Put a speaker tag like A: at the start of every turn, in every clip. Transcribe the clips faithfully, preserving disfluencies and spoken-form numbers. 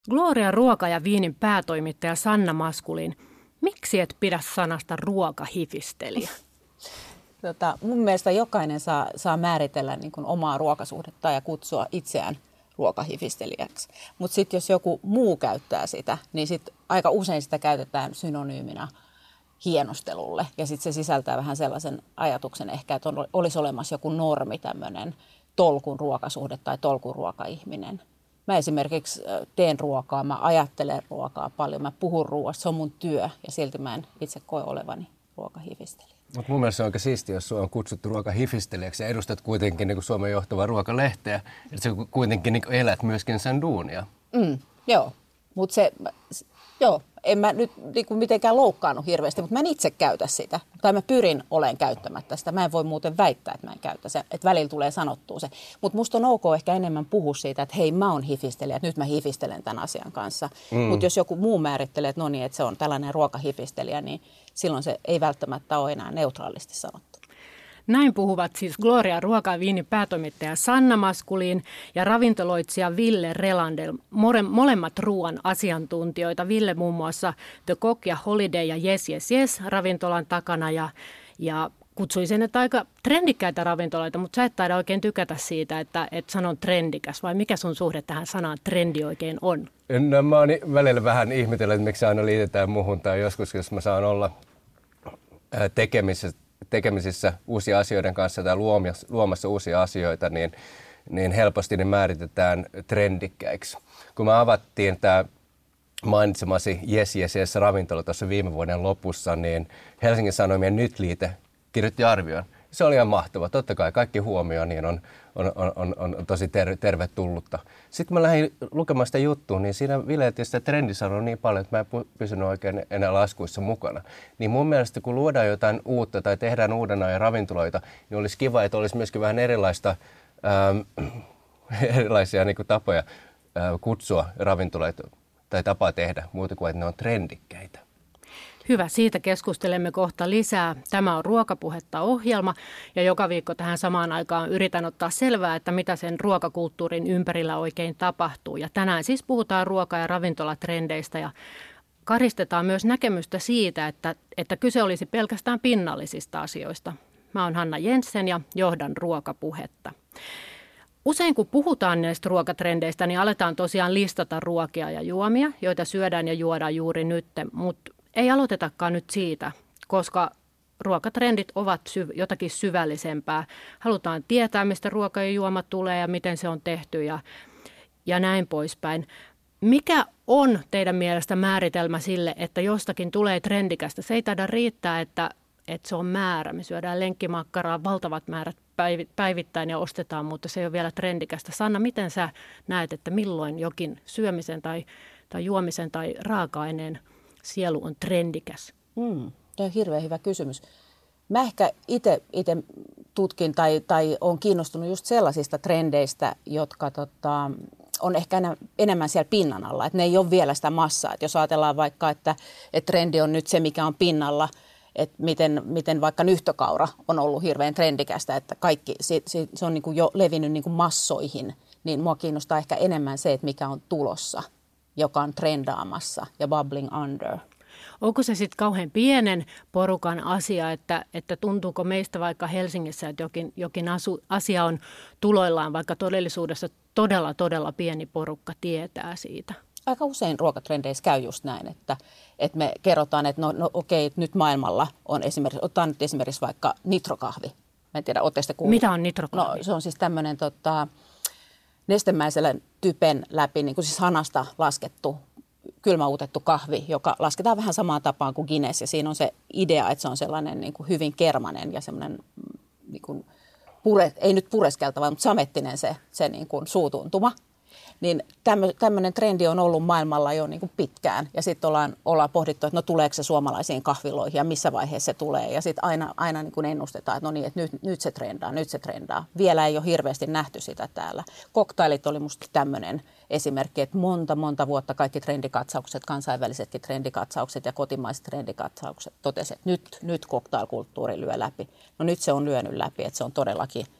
A: Gloria Ruoka ja Viinin päätoimittaja Sanna Maskulin. Miksi et pidä sanasta ruokahifistelijä?
B: Tota, mun mielestä jokainen saa, saa määritellä niin kuin omaa ruokasuhdetta ja kutsua itseään ruokahifistelijäksi. Mutta sitten jos joku muu käyttää sitä, niin sit aika usein sitä käytetään synonyyminä hienostelulle. Ja sitten se sisältää vähän sellaisen ajatuksen ehkä, että on, olisi olemassa joku normi, tämmöinen tolkun ruokasuhde tai tolkun ruokaihminen. Mä esimerkiksi teen ruokaa, mä ajattelen ruokaa paljon, mä puhun ruoasta, se on mun työ ja silti mä en itse koe olevani ruokahifistelijä.
C: Mutta mun mielestä se on aika siistiä, jos sua on kutsuttu ruokahifistelijäksi ja edustat kuitenkin niin kuin Suomen johtavaa ruokalehteä, että sä kuitenkin niin kuin elät myöskin sen duunia.
B: Mm, joo, mutta se, joo, en mä nyt niin kuin mitenkään loukkaannut hirveästi, mutta mä en itse käytä sitä. Tai mä pyrin olen käyttämättä sitä. Mä en voi muuten väittää, että mä en käytä se, että välillä tulee sanottua se. Mutta musta on ok ehkä enemmän puhua siitä, että hei, mä oon hifistelijä, että nyt mä hifistelen tämän asian kanssa. Mm. Mutta jos joku muu määrittelee, että no niin, että se on tällainen ruokahifistelijä, niin silloin se ei välttämättä ole enää neutraalisti sanottu.
A: Näin puhuvat siis Gloria Ruoka ja Viinin päätoimittaja Sanna Maskulin ja ravintoloitsija Ville Relander, molemmat ruoan asiantuntijoita. Ville muun muassa The Cook ja Holiday ja Yes Yes Yes ravintolan takana ja, ja kutsui sen, että aika trendikkäitä ravintoloita, mutta sä et taida oikein tykätä siitä, että, että sanon trendikäs, vai mikä sun suhde tähän sanaan trendi oikein on?
C: No, mä oon välillä vähän ihmetellyt, että miksi aina liitetään muhun tai joskus, jos mä saan olla tekemisissä, tekemisissä uusia asioiden kanssa tai luomassa, luomassa uusia asioita, niin, niin helposti ne määritetään trendikkäiksi. Kun me avattiin tämä mainitsemasi Yes Yes Yes ravintola tuossa viime vuoden lopussa, niin Helsingin Sanomien Nyt-liite kirjoitti arvion. Se oli ihan mahtava. Totta kai kaikki huomio niin on, on, on, on, on tosi ter- tervetullutta. Sitten mä lähdin lukemaan sitä juttua, niin siinä vileetti sitä trendisanoa niin paljon, että mä en pysynyt oikein enää laskuissa mukana. Niin mun mielestä kun luodaan jotain uutta tai tehdään uuden ajan ravintoloita, niin olisi kiva, että olisi myöskin vähän erilaista, ähm, erilaisia niin kuin tapoja äh, kutsua ravintoloita tai tapaa tehdä, muuta kuin että ne on trendikkäitä.
A: Hyvä, siitä keskustelemme kohta lisää. Tämä on Ruokapuhetta -ohjelma ja joka viikko tähän samaan aikaan yritän ottaa selvää, että mitä sen ruokakulttuurin ympärillä oikein tapahtuu. Ja tänään siis puhutaan ruoka- ja ravintolatrendeistä ja karistetaan myös näkemystä siitä, että, että kyse olisi pelkästään pinnallisista asioista. Mä oon Hanna Jensen ja johdan Ruokapuhetta. Usein kun puhutaan näistä ruokatrendeistä, niin aletaan tosiaan listata ruokia ja juomia, joita syödään ja juodaan juuri nyt, mutta ei aloitetakaan nyt siitä, koska ruokatrendit ovat syv- jotakin syvällisempää. Halutaan tietää, mistä ruoka ja juoma tulee ja miten se on tehty ja, ja näin poispäin. Mikä on teidän mielestä määritelmä sille, että jostakin tulee trendikästä? Se ei taida riittää, että, että se on määrä. Me syödään lenkkimakkaraa valtavat määrät päivittäin ja ostetaan, mutta se ei ole vielä trendikästä. Sanna, miten sä näet, että milloin jokin syömisen tai, tai juomisen tai raaka-aineen sielu on trendikäs?
B: Mm, tämä on hirveän hyvä kysymys. Mä ehkä itse tutkin tai, tai olen kiinnostunut just sellaisista trendeistä, jotka tota, on ehkä enä, enemmän siellä pinnan alla. Että ne ei ole vielä sitä massaa. Et jos ajatellaan vaikka, että, että trendi on nyt se, mikä on pinnalla, että miten, miten vaikka nyhtökaura on ollut hirveän trendikästä, että kaikki, se, se, se on niin kuin jo levinnyt niin kuin massoihin, niin mua kiinnostaa ehkä enemmän se, että mikä on tulossa, joka on trendaamassa ja bubbling under.
A: Onko se sitten kauhean pienen porukan asia, että, että tuntuuko meistä vaikka Helsingissä, että jokin, jokin asu, asia on tuloillaan, vaikka todellisuudessa todella, todella pieni porukka tietää siitä?
B: Aika usein ruokatrendeissä käy just näin, että, että me kerrotaan, että no, no okei, että nyt maailmalla on esimerkiksi, ottaa nyt esimerkiksi vaikka nitrokahvi. Mä en tiedä, ootteko te kuullut?
A: Mitä on nitrokahvi?
B: No se on siis tämmöinen tota, nestemäisellä typen läpi, niin kuin siis hanasta laskettu, kylmäuutettu kahvi, joka lasketaan vähän samaan tapaan kuin Guinness. Ja siinä on se idea, että se on sellainen niin kuin hyvin kermanen ja semmoinen, niin kuin pure, ei nyt pureskeltava, mutta samettinen se, se niin kuin suutuntuma. Niin tämmöinen trendi on ollut maailmalla jo niin kuin pitkään. Ja sitten ollaan, ollaan pohdittu, että no tuleeko se suomalaisiin kahviloihin ja missä vaiheessa se tulee. Ja sitten aina, aina niin kuin ennustetaan, että no niin, että nyt, nyt se trendaa, nyt se trendaa. Vielä ei ole hirveästi nähty sitä täällä. Cocktailit oli musta tämmöinen esimerkki, että monta, monta vuotta kaikki trendikatsaukset, kansainvälisetkin trendikatsaukset ja kotimaiset trendikatsaukset totesivat, että nyt, nyt cocktailkulttuuri lyö läpi. No nyt se on lyönyt läpi, että se on todellakin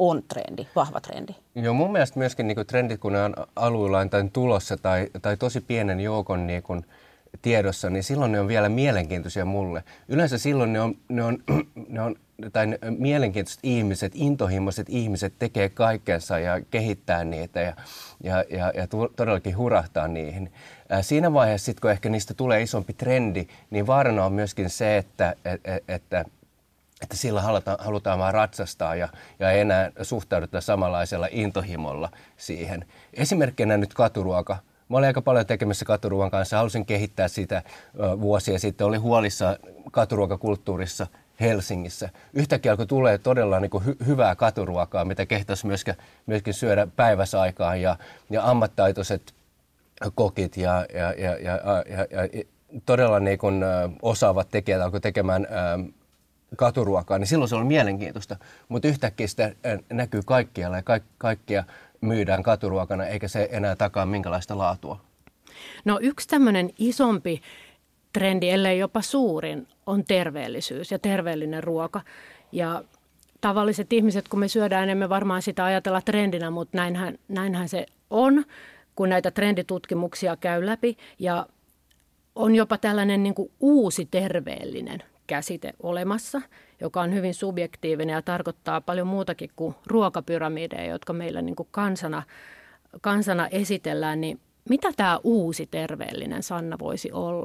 B: on trendi, vahva trendi.
C: Joo, mun mielestä myöskin niin kuin trendit, kun ne on aluillaan tai tulossa tai, tai tosi pienen joukon niin kuin tiedossa, niin silloin ne on vielä mielenkiintoisia mulle. Yleensä silloin ne on, ne on, ne on tai ne mielenkiintoiset ihmiset, intohimoiset ihmiset tekee kaikkensa ja kehittää niitä ja, ja, ja, ja todellakin hurahtaa niihin. Ää, siinä vaiheessa, sit, kun ehkä niistä tulee isompi trendi, niin vaarana on myöskin se, että, että, että että sillä halutaan, halutaan vaan ratsastaa ja, ja ei enää suhtauduta samanlaisella intohimolla siihen. Esimerkkinä nyt katuruoka. Mä olin aika paljon tekemässä katuruokan kanssa, halusin kehittää sitä ö, vuosia sitten. Olin huolissa katuruokakulttuurissa Helsingissä. Yhtäkkiä alkoi tulee todella niin kuin hy- hyvää katuruokaa, mitä kehtasi myöskin, myöskin syödä päiväsaikaan ja, ja ammattitaitoiset kokit ja, ja, ja, ja, ja, ja todella niin kuin, ö, osaavat tekijät alkoi tekemään ö, katuruokaa, niin silloin se on mielenkiintoista, mutta yhtäkkiä sitä näkyy kaikkialla ja kaik- kaikkia myydään katuruokana, eikä se enää takaa minkälaista laatua.
A: No yksi tämmöinen isompi trendi, ellei jopa suurin, on terveellisyys ja terveellinen ruoka. Ja tavalliset ihmiset, kun me syödään, emme varmaan sitä ajatella trendinä, mutta näinhän, näinhän se on, kun näitä trenditutkimuksia käy läpi. Ja on jopa tällainen niin kuin uusi terveellinen käsite olemassa, joka on hyvin subjektiivinen ja tarkoittaa paljon muutakin kuin ruokapyramideja, jotka meillä niin kuin kansana, kansana esitellään. Niin mitä tämä uusi terveellinen, Sanna, voisi olla?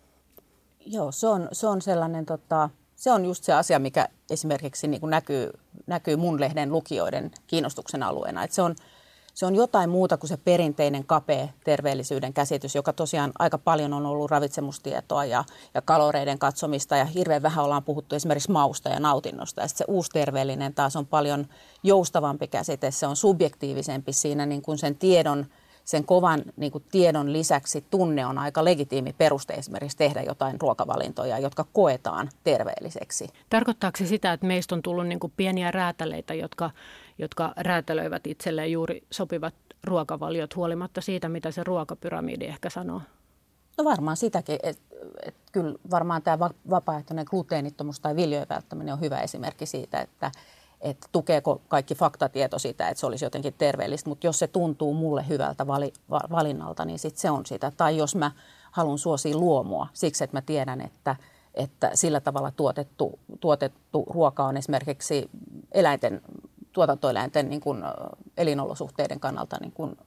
B: Joo, se on, se on sellainen, tota, se on just se asia, mikä esimerkiksi niin kuin näkyy, näkyy mun lehden lukijoiden kiinnostuksen alueena. Et se on Se on jotain muuta kuin se perinteinen kapea terveellisyyden käsitys, joka tosiaan aika paljon on ollut ravitsemustietoa ja, ja kaloreiden katsomista ja hirveän vähän ollaan puhuttu esimerkiksi mausta ja nautinnosta. Ja sitten se uusi terveellinen taas on paljon joustavampi käsite, se on subjektiivisempi siinä niin kuin sen tiedon, sen kovan niin kuin tiedon lisäksi tunne on aika legitiimi peruste esimerkiksi tehdä jotain ruokavalintoja, jotka koetaan terveelliseksi.
A: Tarkoittaako se sitä, että meistä on tullut niin kuin pieniä räätäleitä, jotka, jotka räätälöivät itselleen juuri sopivat ruokavaliot huolimatta siitä, mitä se ruokapyramidi ehkä sanoo?
B: No varmaan sitäkin, että et kyllä varmaan tämä vapaaehtoinen gluteenittomuus tai viljojen välttäminen on hyvä esimerkki siitä, että että tukeeko kaikki faktatieto sitä, että se olisi jotenkin terveellistä, mutta jos se tuntuu mulle hyvältä vali, va, valinnalta, niin sit se on sitä. Tai jos mä haluan suosia luomua siksi, että mä tiedän, että, että sillä tavalla tuotettu, tuotettu ruoka on esimerkiksi eläinten, tuotantoeläinten niin kuin elinolosuhteiden kannalta niin kuin,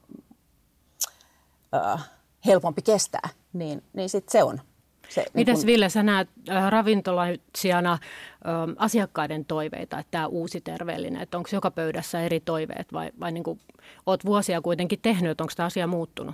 B: äh, helpompi kestää, niin, niin sitten se on. Se,
A: Mites
B: niin kun...
A: Ville, sä näet äh, ravintolaitsijana äh, asiakkaiden toiveita, että tämä uusi terveellinen, että onko joka pöydässä eri toiveet vai, vai niin kuin oot vuosia kuitenkin tehnyt, että onko tämä asia muuttunut?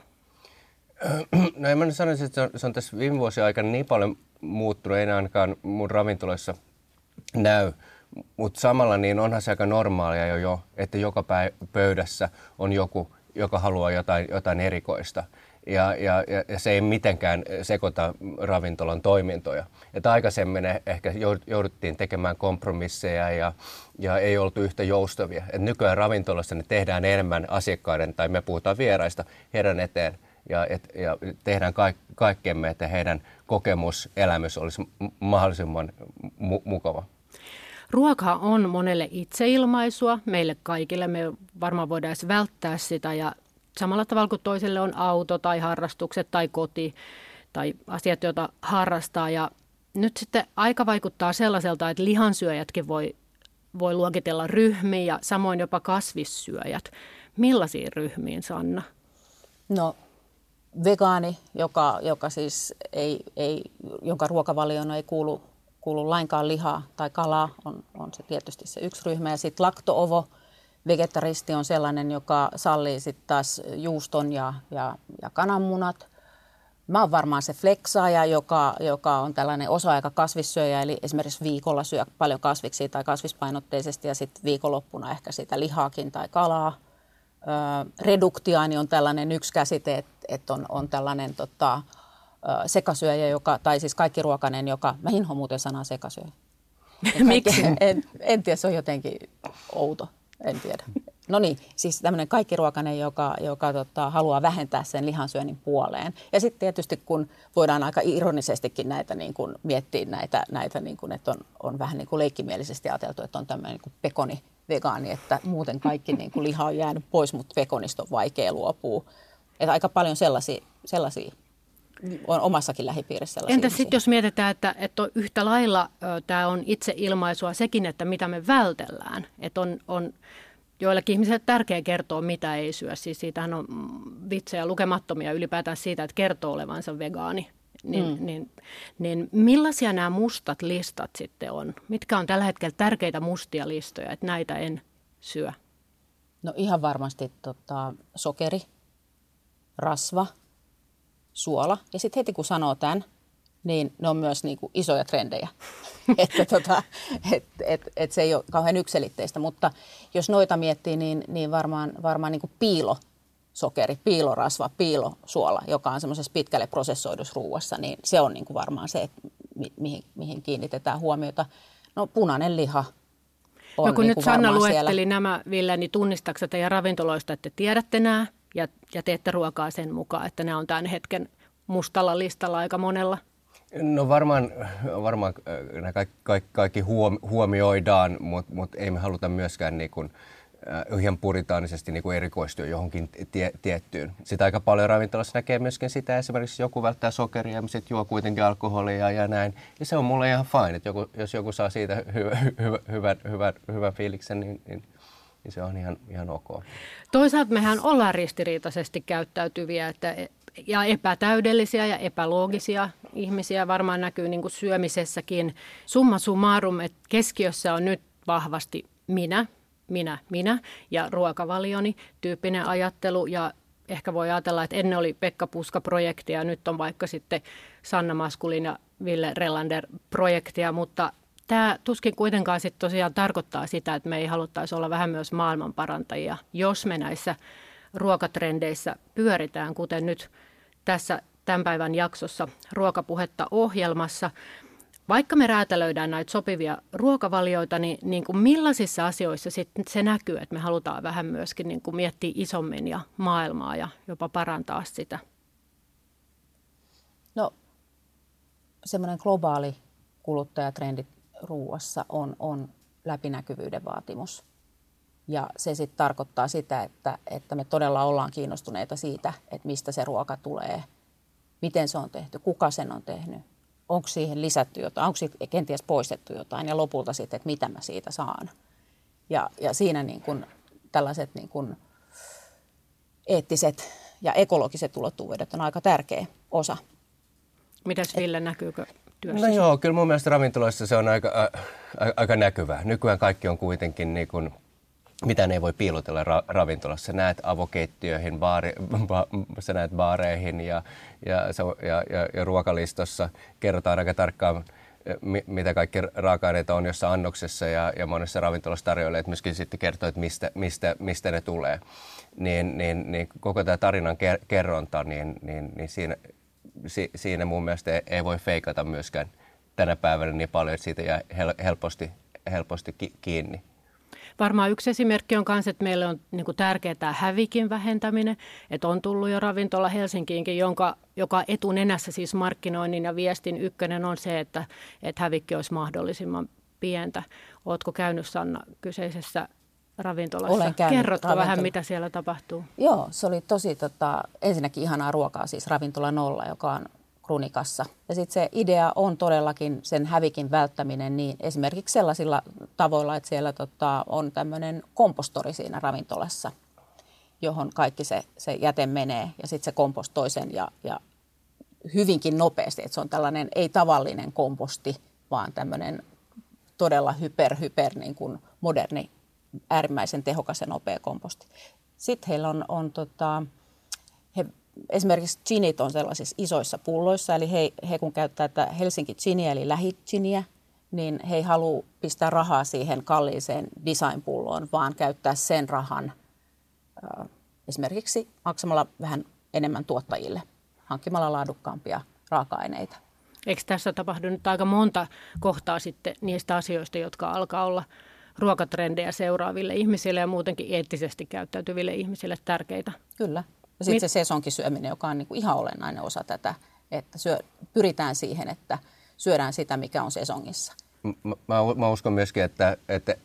C: No en mä nyt sanoisi, että se on, se on tässä viime vuosien aikana niin paljon muuttunut, ei ainakaan mun ravintoloissa näy. Mutta samalla niin onhan se aika normaalia jo, jo että joka pöydässä on joku, joka haluaa jotain, jotain erikoista. Ja, ja, ja se ei mitenkään sekoita ravintolan toimintoja. Että aikaisemmin ehkä jouduttiin tekemään kompromisseja ja, ja ei oltu yhtä joustavia. Et nykyään ravintolassa ne tehdään enemmän asiakkaiden, tai me puhutaan vieraista, heidän eteen. Ja, et, ja tehdään kaik, kaikkemme, että heidän kokemuselämys olisi mahdollisimman mu- mukava.
A: Ruoka on monelle itseilmaisua, meille kaikille. Me varmaan voidaan edes välttää sitä ja samalla tavalla kuin toiselle on auto tai harrastukset tai koti tai asiat, joita harrastaa. Ja nyt sitten aika vaikuttaa sellaiselta, että lihansyöjätkin voi, voi luokitella ryhmiin ja samoin jopa kasvissyöjät. Millaisiin ryhmiin, Sanna?
B: No vegaani, joka, joka siis ei, ei, jonka ruokavalioon ei kuulu, kuulu lainkaan lihaa tai kalaa, on, on se tietysti se yksi ryhmä. Ja sitten lakto-ovo. Vegetaristi on sellainen, joka sallii sitten taas juuston ja, ja, ja kananmunat. Mä oon varmaan se fleksaaja, joka, joka on tällainen osa-aika kasvissyöjä, eli esimerkiksi viikolla syö paljon kasviksia tai kasvispainotteisesti ja sitten viikonloppuna ehkä sitä lihaakin tai kalaa. Ö, reduktiaani on tällainen yksi käsite, että et on, on tällainen tota, sekasyöjä, joka, tai siis kaikkiruokainen, joka, mä inhoan muuten sanaa sekasyöjä.
A: Miksi?
B: En, en tiedä, se on jotenkin outo. En tiedä. No niin, siis tämmöinen kaikkiruokainen, joka, joka tota, haluaa vähentää sen lihansyönnin puoleen. Ja sitten tietysti, kun voidaan aika ironisestikin näitä niin kun miettiä näitä, näitä niin kun, että on, on vähän niin kuin leikkimielisesti ajateltu, että on tämmöinen niin kuin pekoni, vegaani, että muuten kaikki niin kuin liha on jäänyt pois, mutta veganista on vaikea luopua. Että aika paljon sellaisia, sellaisia on omassakin lähipiirissä.
A: Entä sitten jos mietitään, että, että on yhtä lailla tämä on itseilmaisua sekin, että mitä me vältellään. Että on, on joillekin ihmisille tärkeää kertoa, mitä ei syö. Siis siitähän on vitsejä lukemattomia ylipäätään siitä, että kertoo olevansa vegaani. Niin, mm. niin, niin millaisia nämä mustat listat sitten on? Mitkä on tällä hetkellä tärkeitä mustia listoja, että näitä en syö?
B: No ihan varmasti tota, sokeri, rasva, suola. Ja sitten heti kun sanoo tämän, niin ne on myös niinku isoja trendejä. että tota, et, et, et se ei ole kauhean yksiselitteistä, mutta jos noita miettii, niin, niin varmaan, varmaan niinku piilosokeri, piilorasva, piilosuola, joka on semmoisessa pitkälle prosessoidussa ruuassa, niin se on niinku varmaan se, että mi, mihin, mihin kiinnitetään huomiota. No punainen liha on
A: no kun
B: niinku
A: nyt Sanna luetteli
B: siellä.
A: Nämä, Ville, niin tunnistaako teidän ravintoloista, että te tiedätte nämä ja, ja teette ruokaa sen mukaan, että nämä on tämän hetken mustalla listalla aika monella?
C: No varmaan, varmaan nämä kaikki, kaikki, kaikki huomioidaan, mutta mut ei me haluta myöskään niin kuin, äh, ihan puritaanisesti niin kuin erikoistua johonkin tie, tiettyyn. Sitä aika paljon ravintolassa näkee myöskin sitä, esimerkiksi joku välttää sokeria ja sitten juo kuitenkin alkoholia ja näin. Ja se on mulle ihan fine, että joku, jos joku saa siitä hyvä, hyvä, hyvän, hyvän, hyvän fiiliksen, niin, niin, niin se on ihan, ihan ok. Toisaalta
A: mehän ollaan ristiriitaisesti käyttäytyviä, että ja epätäydellisiä ja epäloogisia ihmisiä varmaan näkyy niin kuin syömisessäkin. Summa summarum, että keskiössä on nyt vahvasti minä, minä, minä ja ruokavalioni tyyppinen ajattelu. Ja ehkä voi ajatella, että ennen oli Pekka Puska-projekti ja nyt on vaikka sitten Sanna Maskulin ja Ville Relander-projektia, mutta tämä tuskin kuitenkaan sitten tosiaan tarkoittaa sitä, että me ei haluttaisi olla vähän myös maailmanparantajia, jos me näissä ruokatrendeissä pyöritään, kuten nyt tässä tämän päivän jaksossa Ruokapuhetta ohjelmassa. Vaikka me räätälöidään näitä sopivia ruokavalioita, niin, niin kuin millaisissa asioissa sitten se näkyy, että me halutaan vähän myöskin niin kuin miettiä isommin ja maailmaa ja jopa parantaa sitä?
B: No semmoinen globaali kuluttajatrendi ruuassa on, on läpinäkyvyyden vaatimus. Ja se sitten tarkoittaa sitä, että, että me todella ollaan kiinnostuneita siitä, että mistä se ruoka tulee, miten se on tehty, kuka sen on tehnyt, onko siihen lisätty jotain, onko siitä kenties poistettu jotain ja lopulta sitten, että mitä mä siitä saan. Ja, ja siinä niin kun tällaiset niin kun eettiset ja ekologiset ulottuvuudet on aika tärkeä osa.
A: Mitäs Ville, näkyykö työssä?
C: No joo, kyllä mun mielestä ravintoloissa se on aika, a, a, aika näkyvää. Nykyään kaikki on kuitenkin niin kun mitä ne ei voi piilotella ra- ravintolassa. Sä näet avokeittiöihin, baari, ba- sä näet baareihin ja, ja, ja, ja, ja ruokalistossa kerrotaan aika tarkkaan, mi- mitä kaikki raaka-aineita on jossa annoksessa ja, ja monessa ravintolassa tarjoilee, että myöskin sitten kertoo, että mistä, mistä, mistä ne tulee. Niin, niin, niin koko tämä tarinan ker- kerronta, niin, niin, niin siinä, si- siinä mun mielestä ei, ei voi feikata myöskään tänä päivänä niin paljon, että siitä jää hel- helposti, helposti ki- kiinni.
A: Varmaan yksi esimerkki on myös, että meille on niin kuin tärkeää tämä hävikin vähentäminen. Että on tullut jo ravintola Helsinkiinkin, jonka, joka etunenässä siis markkinoinnin ja viestin ykkönen on se, että, että hävikki olisi mahdollisimman pientä. Oletko käynyt, Sanna, kyseisessä ravintolassa?
B: Olen käynyt.
A: Kerrotko
B: ravintola.
A: vähän, mitä siellä tapahtuu?
B: Joo, se oli tosi tota, ensinnäkin ihanaa ruokaa, siis Ravintola Nolla, joka on Krunikassa. Ja sitten se idea on todellakin sen hävikin välttäminen niin esimerkiksi sellaisilla tavoilla, että siellä tota, on tämmöinen kompostori siinä ravintolassa, johon kaikki se, se jäte menee ja sitten se kompostoi sen ja, ja hyvinkin nopeasti. Että se on tällainen ei tavallinen komposti, vaan tämmöinen todella hyper, hyper niin kuin moderni, äärimmäisen tehokas ja nopea komposti. Sitten heillä on, on tota, he esimerkiksi ginit on sellaisissa isoissa pulloissa, eli he, he kun käyttää tätä Helsinki giniä, eli lähiginiä, niin he ei halua pistää rahaa siihen kalliiseen design-pulloon, vaan käyttää sen rahan äh, esimerkiksi maksamalla vähän enemmän tuottajille, hankkimalla laadukkaampia raaka-aineita.
A: Eikö tässä tapahdu nyt aika monta kohtaa sitten niistä asioista, jotka alkaa olla ruokatrendejä seuraaville ihmisille ja muutenkin eettisesti käyttäytyville ihmisille tärkeitä?
B: Kyllä. Ja sitten se sesonkisyöminen, joka on niinku ihan olennainen osa tätä, että syö, pyritään siihen, että syödään sitä, mikä on sesongissa.
C: Mä, mä uskon myöskin, että, että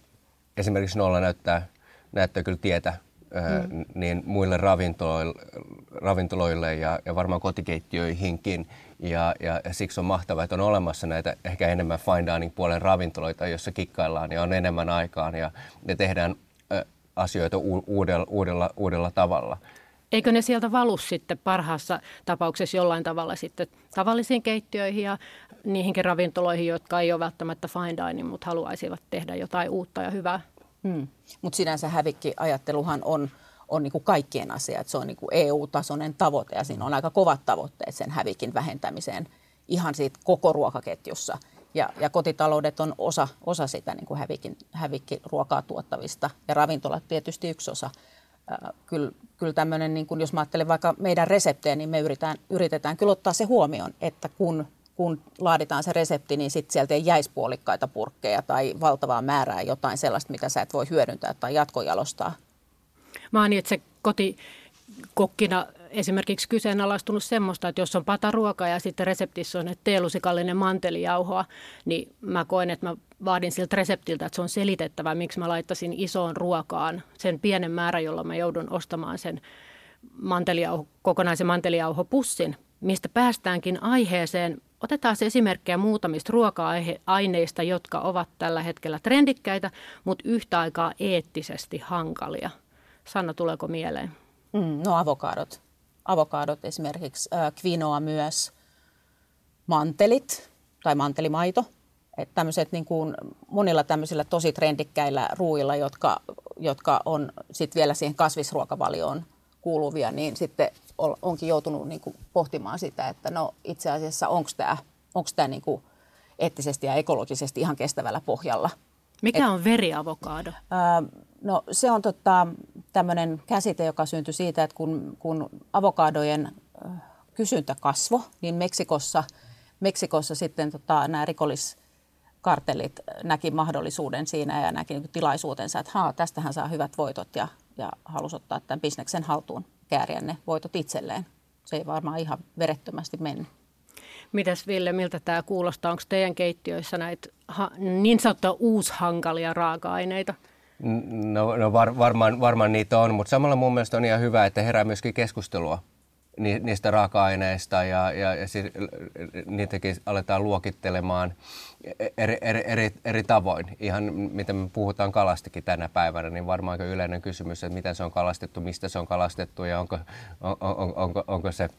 C: esimerkiksi Nolla näyttää, näyttää kyllä tietä mm. niin muille ravintoloille, ravintoloille ja, ja varmaan kotikeittiöihinkin. Ja, ja, ja siksi on mahtavaa, että on olemassa näitä ehkä enemmän fine dining puolen ravintoloita, joissa kikkaillaan ja on enemmän aikaan ja, ja tehdään ä, asioita u, uudella, uudella, uudella tavalla.
A: Eikö ne sieltä valu sitten parhaassa tapauksessa jollain tavalla sitten tavallisiin keittiöihin ja niihinkin ravintoloihin, jotka ei ole välttämättä fine dining, mutta haluaisivat tehdä jotain uutta ja hyvää?
B: Hmm. Mutta sinänsä hävikkiajatteluhan on, on niinku kaikkien asia, että se on niinku E U-tasoinen tavoite ja siinä on aika kovat tavoitteet sen hävikin vähentämiseen ihan siitä koko ruokaketjussa. Ja, ja kotitaloudet on osa, osa sitä niinku hävikin, hävikkiruokaa tuottavista ja ravintolat tietysti yksi osa. Äh, kyllä kyllä tämmöinen, niin jos mä ajattelen vaikka meidän reseptejä, niin me yritetään, yritetään kyllä ottaa se huomioon, että kun, kun laaditaan se resepti, niin sitten sieltä ei jäisi puolikkaita purkkeja tai valtavaa määrää jotain sellaista, mitä sä et voi hyödyntää tai jatkojalostaa.
A: Mä oon itse kotikokkina esimerkiksi kyseenalaistunut semmoista, että jos on pataruoka ja sitten reseptissä on teelusikallinen mantelijauhoa, niin mä koen, että mä vaadin siltä reseptiltä, että se on selitettävä, miksi mä laittaisin isoon ruokaan sen pienen määrän, jolla mä joudun ostamaan sen mantelijauho, kokonaisen mantelijauhopussin, mistä päästäänkin aiheeseen. Otetaan se esimerkkejä muutamista ruoka-aineista, jotka ovat tällä hetkellä trendikkäitä, mutta yhtä aikaa eettisesti hankalia. Sanna, tuleeko mieleen?
B: Mm, no avokadot. Avokadot esimerkiksi, äh, quinoa myös, mantelit tai mantelimaito. Että tämmöiset niin kuin monilla tämmöisillä tosi trendikkäillä ruuilla, jotka, jotka on sitten vielä siihen kasvisruokavalioon kuuluvia, niin sitten onkin joutunut niin kuin pohtimaan sitä, että no itse asiassa onko tämä onko tämä niin kuin eettisesti ja ekologisesti ihan kestävällä pohjalla.
A: Mikä Et, on veriavokaado?
B: Ää, no se on tota, tämmöinen käsite, joka syntyi siitä, että kun, kun avokadojen kysyntä kasvoi, niin Meksikossa, Meksikossa sitten tota, nämä rikolliskartellit näki mahdollisuuden siinä ja näki niin kuin tilaisuutensa, että haa, tästähän saa hyvät voitot ja, ja halusi ottaa tämän bisneksen haltuun, kääriä ne voitot itselleen. Se ei varmaan ihan verettömästi mennyt.
A: Mitäs Ville, miltä tämä kuulostaa? Onko teidän keittiöissä näitä ha- niin sanottuja uushankalia raaka-aineita?
C: No, no var, varmaan, varmaan niitä on, mutta samalla mun mielestä on ihan hyvä, että herää myöskin keskustelua ni, niistä raaka-aineista ja, ja, ja si, niitäkin aletaan luokittelemaan eri, eri, eri, eri tavoin. Ihan mitä me puhutaan kalastakin tänä päivänä, niin varmaan aika yleinen kysymys, että miten se on kalastettu, mistä se on kalastettu ja onko, on, on, onko, onko se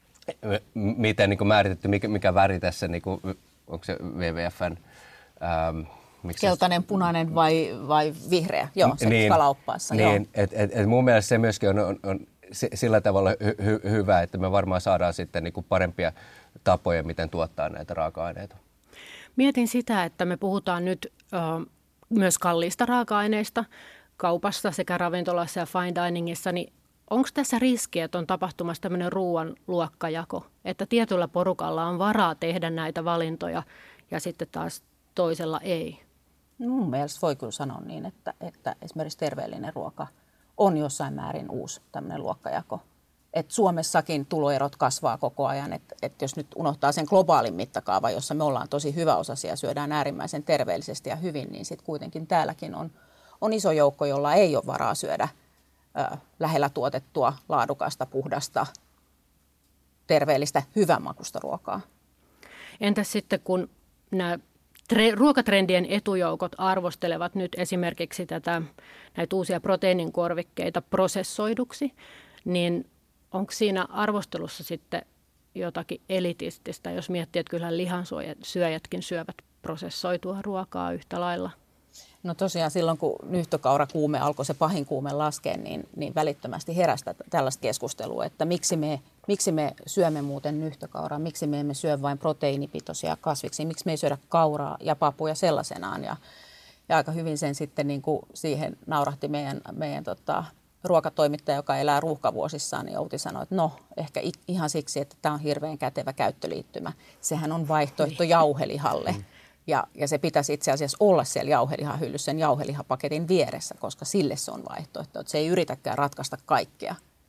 C: miten niin kuin määritetty, mikä, mikä väri tässä, niin kuin, onko se W W F:n... Ähm,
B: keltainen, punainen vai, vai vihreä? Joo, se niin, kalaoppaassa.
C: Niin, että et, et mun mielestä se myöskin on, on, on sillä tavalla hy, hy, hyvä, että me varmaan saadaan sitten niin kuin parempia tapoja, miten tuottaa näitä raaka-aineita.
A: Mietin sitä, että me puhutaan nyt ö, myös kalliista raaka-aineista kaupassa sekä ravintolassa ja fine diningissa, niin onko tässä riski, että on tapahtumassa tämmöinen ruoan luokkajako, että tietyllä porukalla on varaa tehdä näitä valintoja ja sitten taas toisella ei?
B: Mun mielestä voi kyllä sanoa niin, että, että esimerkiksi terveellinen ruoka on jossain määrin uusi tämmöinen luokkajako. Et Suomessakin tuloerot kasvaa koko ajan, että et jos nyt unohtaa sen globaalin mittakaavan, jossa me ollaan tosi hyväosaisia ja syödään äärimmäisen terveellisesti ja hyvin, niin sitten kuitenkin täälläkin on, on iso joukko, jolla ei ole varaa syödä ö, lähellä tuotettua, laadukasta, puhdasta, terveellistä, hyvänmakuista ruokaa.
A: Entäs sitten kun nämä Tre- ruokatrendien etujoukot arvostelevat nyt esimerkiksi tätä, näitä uusia proteiininkorvikkeita prosessoiduksi, niin onko siinä arvostelussa sitten jotakin elitististä, jos miettii, että kyllähän lihansyöjätkin syövät prosessoitua ruokaa yhtä lailla?
B: No tosiaan silloin, kun nyhtökaurakuume alkoi se pahin kuume laskea, niin, niin välittömästi heräsi tällaista keskustelua, että miksi me, miksi me syömme muuten nyhtökauraa, miksi me emme syö vain proteiinipitoisia kasviksia, miksi me ei syödä kauraa ja papuja sellaisenaan. Ja, ja aika hyvin sen sitten niin kuin siihen naurahti meidän, meidän tota, ruokatoimittaja, joka elää ruuhkavuosissaan, niin Outi sanoi, että no ehkä ihan siksi, että tämä on hirveän kätevä käyttöliittymä. Sehän on vaihtoehto jauhelihalle. Ja, ja se pitäisi itse asiassa olla siellä jauhelihahyllyssä sen jauhelihapaketin vieressä, koska sille se on vaihtoehto. Että se ei yritäkään ratkaista kaikkea.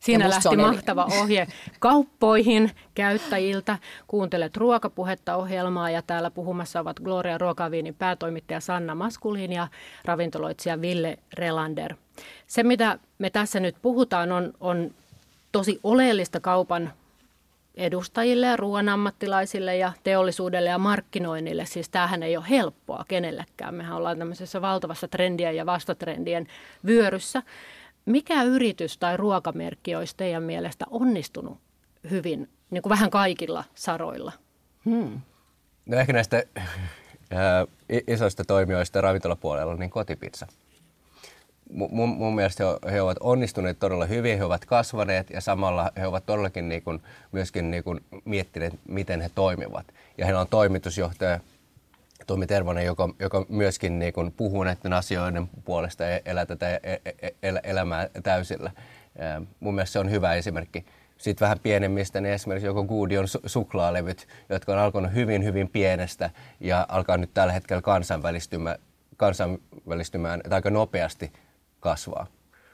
A: Siinä lähti mahtava ohje kauppoihin käyttäjiltä. Kuuntelet Ruokapuhetta -ohjelmaa ja täällä puhumassa ovat Gloria Ruokaviinin päätoimittaja Sanna Maskulin ja ravintoloitsija Ville Relander. Se, mitä me tässä nyt puhutaan, on, on tosi oleellista kaupan edustajille ja ruoan ammattilaisille ja teollisuudelle ja markkinoinnille. Siis tämähän ei ole helppoa kenellekään. Mehän ollaan tämmöisessä valtavassa trendien ja vastatrendien vyöryssä. Mikä yritys tai ruokamerkki olisi teidän mielestä onnistunut hyvin, niin kuin vähän kaikilla saroilla?
C: Hmm. No ehkä näistä ää, isoista toimijoista ravintolapuolella niin kotipizza. Mun, mun mielestä he, he ovat onnistuneet todella hyvin, he ovat kasvaneet ja samalla he ovat todellakin niin kuin, myöskin niin kuin miettineet, miten he toimivat. Ja heillä on toimitusjohtaja Tomi Tervonen, joka, joka myöskin niin kuin puhuu näiden asioiden puolesta ja elää tätä el, elämää täysillä. Ja mun mielestä se on hyvä esimerkki. Sitten vähän pienemmistä, niin esimerkiksi joko Goodion su- suklaalevyt, jotka on alkanut hyvin, hyvin pienestä ja alkaa nyt tällä hetkellä kansainvälistymään, kansainvälistymään tai aika nopeasti kasvaa.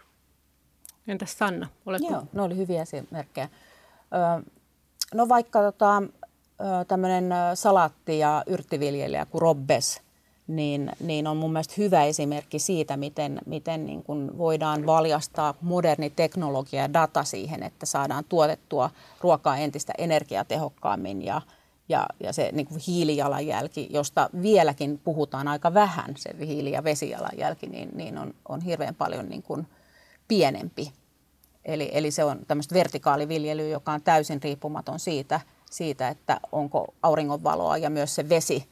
A: Entäs Sanna? Oletko?
B: Joo, ne oli hyviä esimerkkejä. No vaikka tota, tämmöinen salaatti- ja yrttiviljelijä kuin Robbes, niin, niin on mun mielestä hyvä esimerkki siitä, miten, miten niin kuin voidaan valjastaa moderni teknologia ja data siihen, että saadaan tuotettua ruokaa entistä energiatehokkaammin ja, ja, ja se niin kuin hiilijalanjälki, josta vieläkin puhutaan aika vähän, se hiili- ja vesijalanjälki, niin, niin on, on hirveän paljon niin kuin pienempi. Eli, eli se on tämmöistä vertikaaliviljelyä, joka on täysin riippumaton siitä, siitä, että onko auringonvaloa ja myös se vesi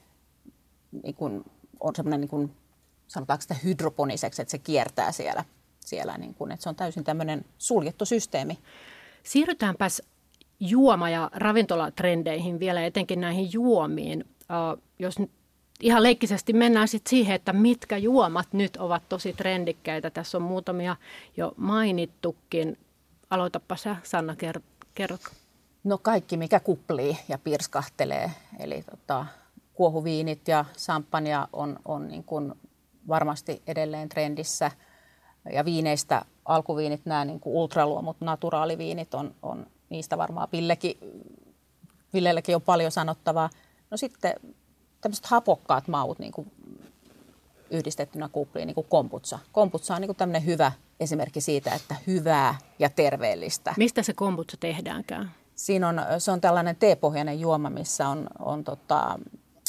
B: niin kuin, on semmoinen, niin kuin, sanotaanko sitä hydroponiseksi, että se kiertää siellä, siellä niin kuin, että se on täysin tämmöinen suljettu systeemi.
A: Siirrytäänpäs juoma- ja ravintolatrendeihin vielä, etenkin näihin juomiin. Uh, jos nyt ihan leikkisesti mennään sitten siihen, että mitkä juomat nyt ovat tosi trendikkäitä. Tässä on muutamia jo mainittukin. Aloitapa sä, Sanna, kerrotko?
B: No kaikki, mikä kuplii ja pirskahtelee. Eli tota, kuohuviinit ja sampanja on, on niin kuin varmasti edelleen trendissä. Ja viineistä alkuviinit, nämä niin kuin ultraluomut, naturaaliviinit, on, on niistä varmaan Villekin, Villellekin on paljon sanottavaa. No sitten tämmöiset hapokkaat maut niin kuin yhdistettynä kupliin, niin kuin kombutsa. Kombutsa on niin kuin tämmöinen hyvä esimerkki siitä, että hyvää ja terveellistä.
A: Mistä se kombutsa tehdäänkään?
B: Siinä on, se on tällainen teepohjainen juoma, missä on, on tota,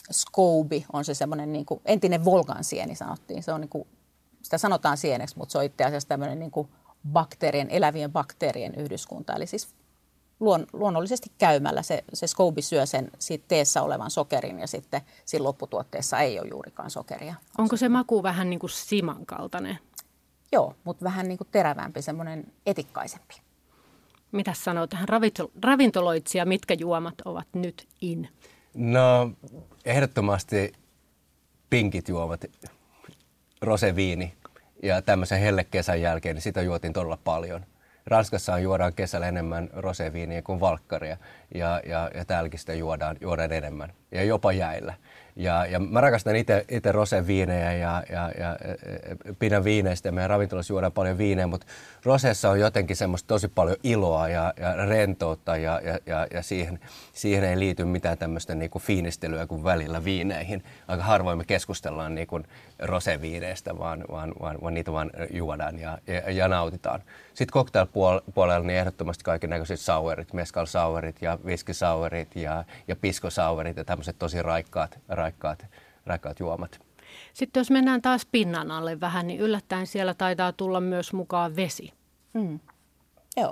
B: scoby, on se semmoinen niin kuin entinen volgansieni sanottiin. Se on niin kuin, sitä sanotaan sieneksi, mutta se on itse asiassa tämmöinen niin kuin bakteerien, elävien bakteerien yhdyskunta. Eli siis luon, luonnollisesti käymällä se, se scoby syö sen siitä teessä olevan sokerin ja sitten siinä lopputuotteessa ei ole juurikaan sokeria.
A: Onko se maku vähän niin kuin siman kaltainen?
B: Joo, mutta vähän niin kuin terävämpi, semmoinen etikkaisempi.
A: Mitä sanoo tähän ravintoloitsija, mitkä juomat ovat nyt in?
C: No ehdottomasti pinkit juomat, roseviini ja tämmöisen hellekesän jälkeen, niin sitä juotiin todella paljon. Ranskassa juodaan kesällä enemmän roseviiniä kuin valkkaria ja, ja, ja täälläkin sitä juodaan, juodaan enemmän ja jopa jäillä. Ja, ja mä rakastan itse roseviinejä ja, ja, ja pidän viineistä ja meidän ravintolassa juodaan paljon viinejä, mutta roseessa on jotenkin semmoista tosi paljon iloa ja, ja rentoutta ja, ja, ja, ja siihen, siihen ei liity mitään tämmöistä niinku fiinistelyä kuin välillä viineihin. Aika harvoin me keskustellaan niinku roseviineistä, vaan, vaan, vaan, vaan niitä vaan juodaan ja, ja, ja nautitaan. Sitten cocktail-puolella niin ehdottomasti kaikennäköiset sauerit, mescal sauerit ja whisky sauerit ja, ja pisco sauerit ja tämmöiset tosi raikkaat, raikkaat, raikkaat juomat.
A: Sitten jos mennään taas pinnan alle vähän, niin yllättäen siellä taitaa tulla myös mukaan vesi.
B: Mm. Joo.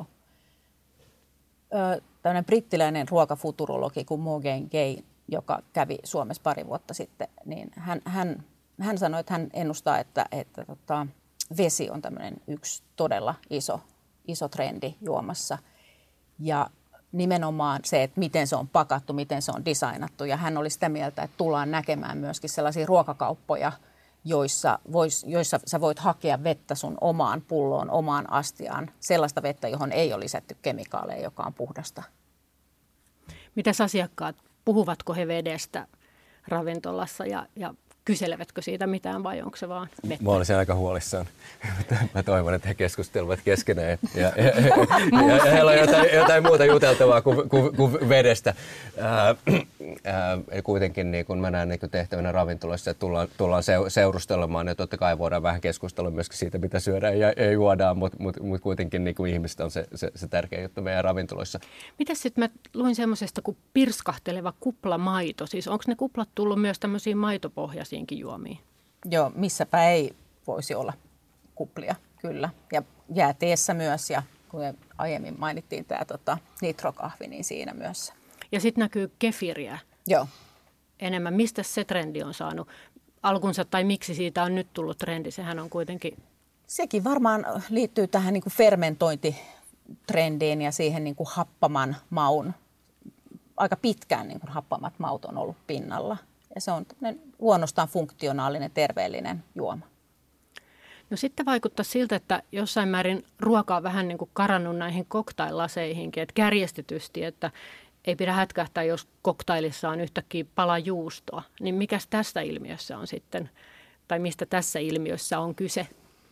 B: Ö, tämmöinen brittiläinen ruokafuturologi kuin Morgan Gay, joka kävi Suomessa pari vuotta sitten, niin hän, hän, hän sanoi, että hän ennustaa, että, että tota, vesi on tämmöinen yksi todella iso, iso trendi juomassa. Ja nimenomaan se, että miten se on pakattu, miten se on designattu. Ja hän oli sitä mieltä, että tullaan näkemään myöskin sellaisia ruokakauppoja, joissa, vois, joissa sä voit hakea vettä sun omaan pulloon, omaan astiaan. Sellaista vettä, johon ei ole lisätty kemikaaleja, joka on puhdasta.
A: Mitäs asiakkaat, puhuvatko he vedestä ravintolassa ja, ja kyselevätkö siitä mitään vai onko se vaan vettä?
C: Mä olisin aika huolissaan. Mä toivon, että he keskustelevat keskenään ja, ja, ja, ja, ja heillä on jotain, jotain muuta juteltavaa kuin, kuin, kuin vedestä. Ää, ää, kuitenkin niin kun mä näen niin kun tehtävänä ravintoloissa, että tullaan, tullaan seurustelemaan ja totta kai voidaan vähän keskustella myöskin siitä, mitä syödään ja, ja juodaan, mutta mut, mut kuitenkin niin kuin ihmiset on se, se, se tärkeä juttu meidän ravintoloissa.
A: Mitäs sitten mä luin semmoisesta kuin pirskahteleva kuplamaito, siis onko ne kuplat tullut myös tämmöisiin maitopohjaisiinkin juomiin?
B: Joo, missäpä ei voisi olla kuplia, kyllä. Ja jääteessä myös, ja kun aiemmin mainittiin tämä tota, nitrokahvi, niin siinä myös.
A: Ja sitten näkyy kefiriä.
B: Joo.
A: Enemmän. Mistä se trendi on saanut alkunsa, tai miksi siitä on nyt tullut trendi? Sehän on kuitenkin...
B: Sekin varmaan liittyy tähän niin kuin fermentointitrendiin ja siihen niin kuin happaman maun. Aika pitkään niin kuin happamat maut on ollut pinnalla. Ja se on luonnostaan funktionaalinen, terveellinen juoma.
A: No sitten vaikuttaa siltä, että jossain määrin ruoka on vähän niin kuin karannut näihin cocktaillaseihinkin, että kärjestetysti, että ei pidä hätkähtää, jos cocktailissa on yhtäkkiä pala juustoa. Niin mikäs tässä ilmiössä on sitten, tai mistä tässä ilmiössä on kyse?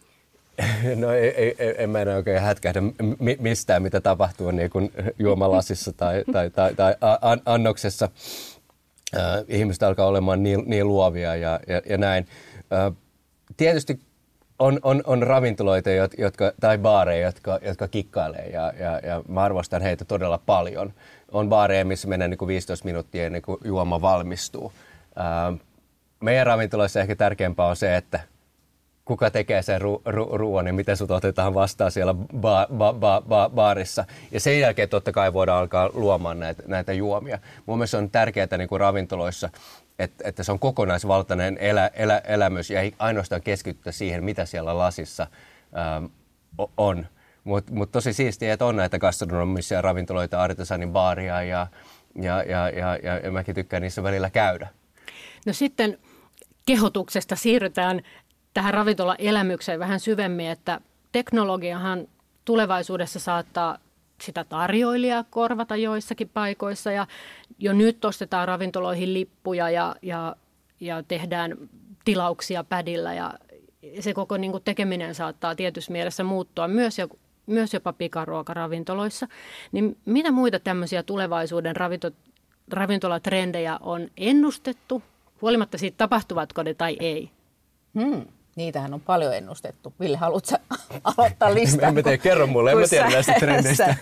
C: No ei, ei, en mä enää oikein hätkähdä mistään, mitä tapahtuu niin kuin juomalasissa tai, tai, tai, tai annoksessa. Äh, ihmiset alkaa olemaan niin, niin luovia ja, ja, ja näin. Äh, tietysti on, on, on ravintoloita jotka, tai baareja, jotka, jotka kikkailee ja, ja, ja mä arvostan heitä todella paljon. On baareja, missä mennään niin kuin viisitoista minuuttia ennen kuin juoma valmistuu. Äh, meidän ravintoloissa ehkä tärkeämpää on se, että kuka tekee sen ru- ru- ruoan ja miten sut otetaan vastaan siellä ba- ba- ba- ba- baarissa. Ja sen jälkeen totta kai voidaan alkaa luomaan näitä, näitä juomia. Mun mielestä on tärkeää niin kuin ravintoloissa, että, että se on kokonaisvaltainen elä, elä, elämys ja ei ainoastaan keskittyä siihen, mitä siellä lasissa ähm, on. Mutta mut tosi siistiä, että on näitä gastronomisia ravintoloita, artesanin baaria ja, ja, ja, ja, ja, ja mäkin tykkään niissä välillä käydä.
A: No sitten kehotuksesta siirrytään tähän ravintolaelämykseen vähän syvemmin, että teknologiahan tulevaisuudessa saattaa sitä tarjoilijaa korvata joissakin paikoissa ja jo nyt ostetaan ravintoloihin lippuja ja, ja, ja tehdään tilauksia pädillä ja se koko niin kuin tekeminen saattaa tietyssä mielessä muuttua myös, jo, myös jopa pikaruokaravintoloissa. Niin mitä muita tämmöisiä tulevaisuuden ravinto, ravintolatrendejä on ennustettu, huolimatta siitä tapahtuvatko ne tai ei?
B: Hmm. Niitähän on paljon ennustettu. Ville, haluatko aloittaa listaa?
C: En mä tiedä, kerro mulle, en mä tiedä näistä trendeistä.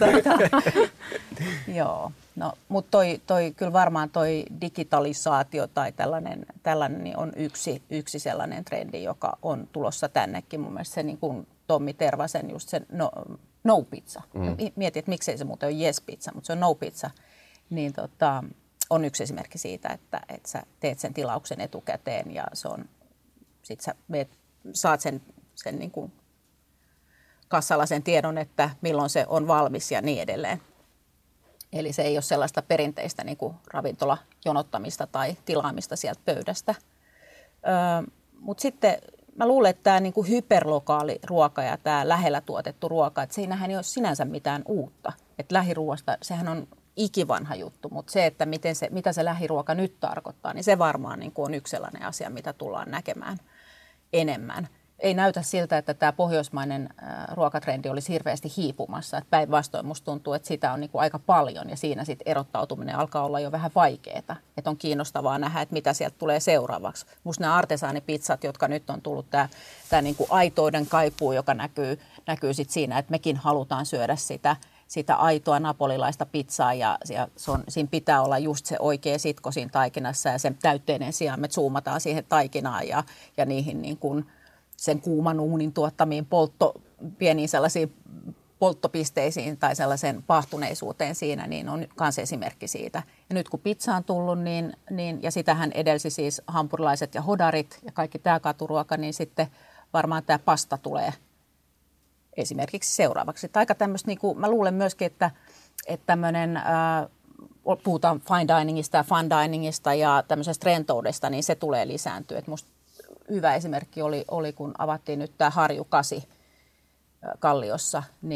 B: Joo, no, mutta toi, toi, kyllä varmaan toi digitalisaatio tai tällainen, tällainen niin on yksi, yksi sellainen trendi, joka on tulossa tännekin. Mun mielestä se niin kuin Tommi Tervasen just se no, no pizza. Mm. Mietin, että miksei se muuten ole yes pizza, mutta se on no pizza. Niin tota, on yksi esimerkki siitä, että, että sä teet sen tilauksen etukäteen ja se on, sit sä meet, saat sen, sen niin kuin kassalla sen tiedon, että milloin se on valmis ja niin edelleen. Eli se ei ole sellaista perinteistä niin kuin ravintolajonottamista tai tilaamista sieltä pöydästä. Öö, Mutta sitten mä luulen, että tämä niin kuin hyperlokaali ruoka ja tämä lähellä tuotettu ruoka, että siinähän ei ole sinänsä mitään uutta. Että lähiruoasta, sehän on ikivanha juttu, mutta se, että miten se, mitä se lähiruoka nyt tarkoittaa, niin se varmaan niin kuin on yksi sellainen asia, mitä tullaan näkemään enemmän. Ei näytä siltä, että tämä pohjoismainen ruokatrendi olisi hirveästi hiipumassa. Päinvastoin musta tuntuu, että sitä on niin kuin aika paljon ja siinä sit erottautuminen alkaa olla jo vähän vaikeaa. Että on kiinnostavaa nähdä, että mitä sieltä tulee seuraavaksi. Musta nämä artesaanipizzat, jotka nyt on tullut, tämä, tämä niin kuin aitouden kaipuu, joka näkyy, näkyy sit siinä, että mekin halutaan syödä sitä, sitä aitoa napolilaista pizzaa ja, ja se on, siinä pitää olla just se oikea sitko siinä taikinassa ja sen täytteinen sijaan me zoomataan siihen taikinaan ja, ja niihin niin kuin sen kuuman uunin tuottamiin poltto, pieniin sellaisiin polttopisteisiin tai sellaisen paahtuneisuuteen siinä, niin on myös esimerkki siitä. Ja nyt kun pizza on tullut, niin, niin, ja sitähän edelsi siis hampurilaiset ja hodarit ja kaikki tämä katuruoka, niin sitten varmaan tämä pasta tulee esimerkiksi seuraavaksi. Tai aika tämmöistä, niin kuin, mä luulen myöskin, että, että tämmöinen, äh, puhutaan fine diningista ja fun diningista ja tämmöisestä rentoudesta, niin se tulee lisääntyä. Et musta hyvä esimerkki oli, oli, kun avattiin nyt tämä Harju kasi Kalliossa, niin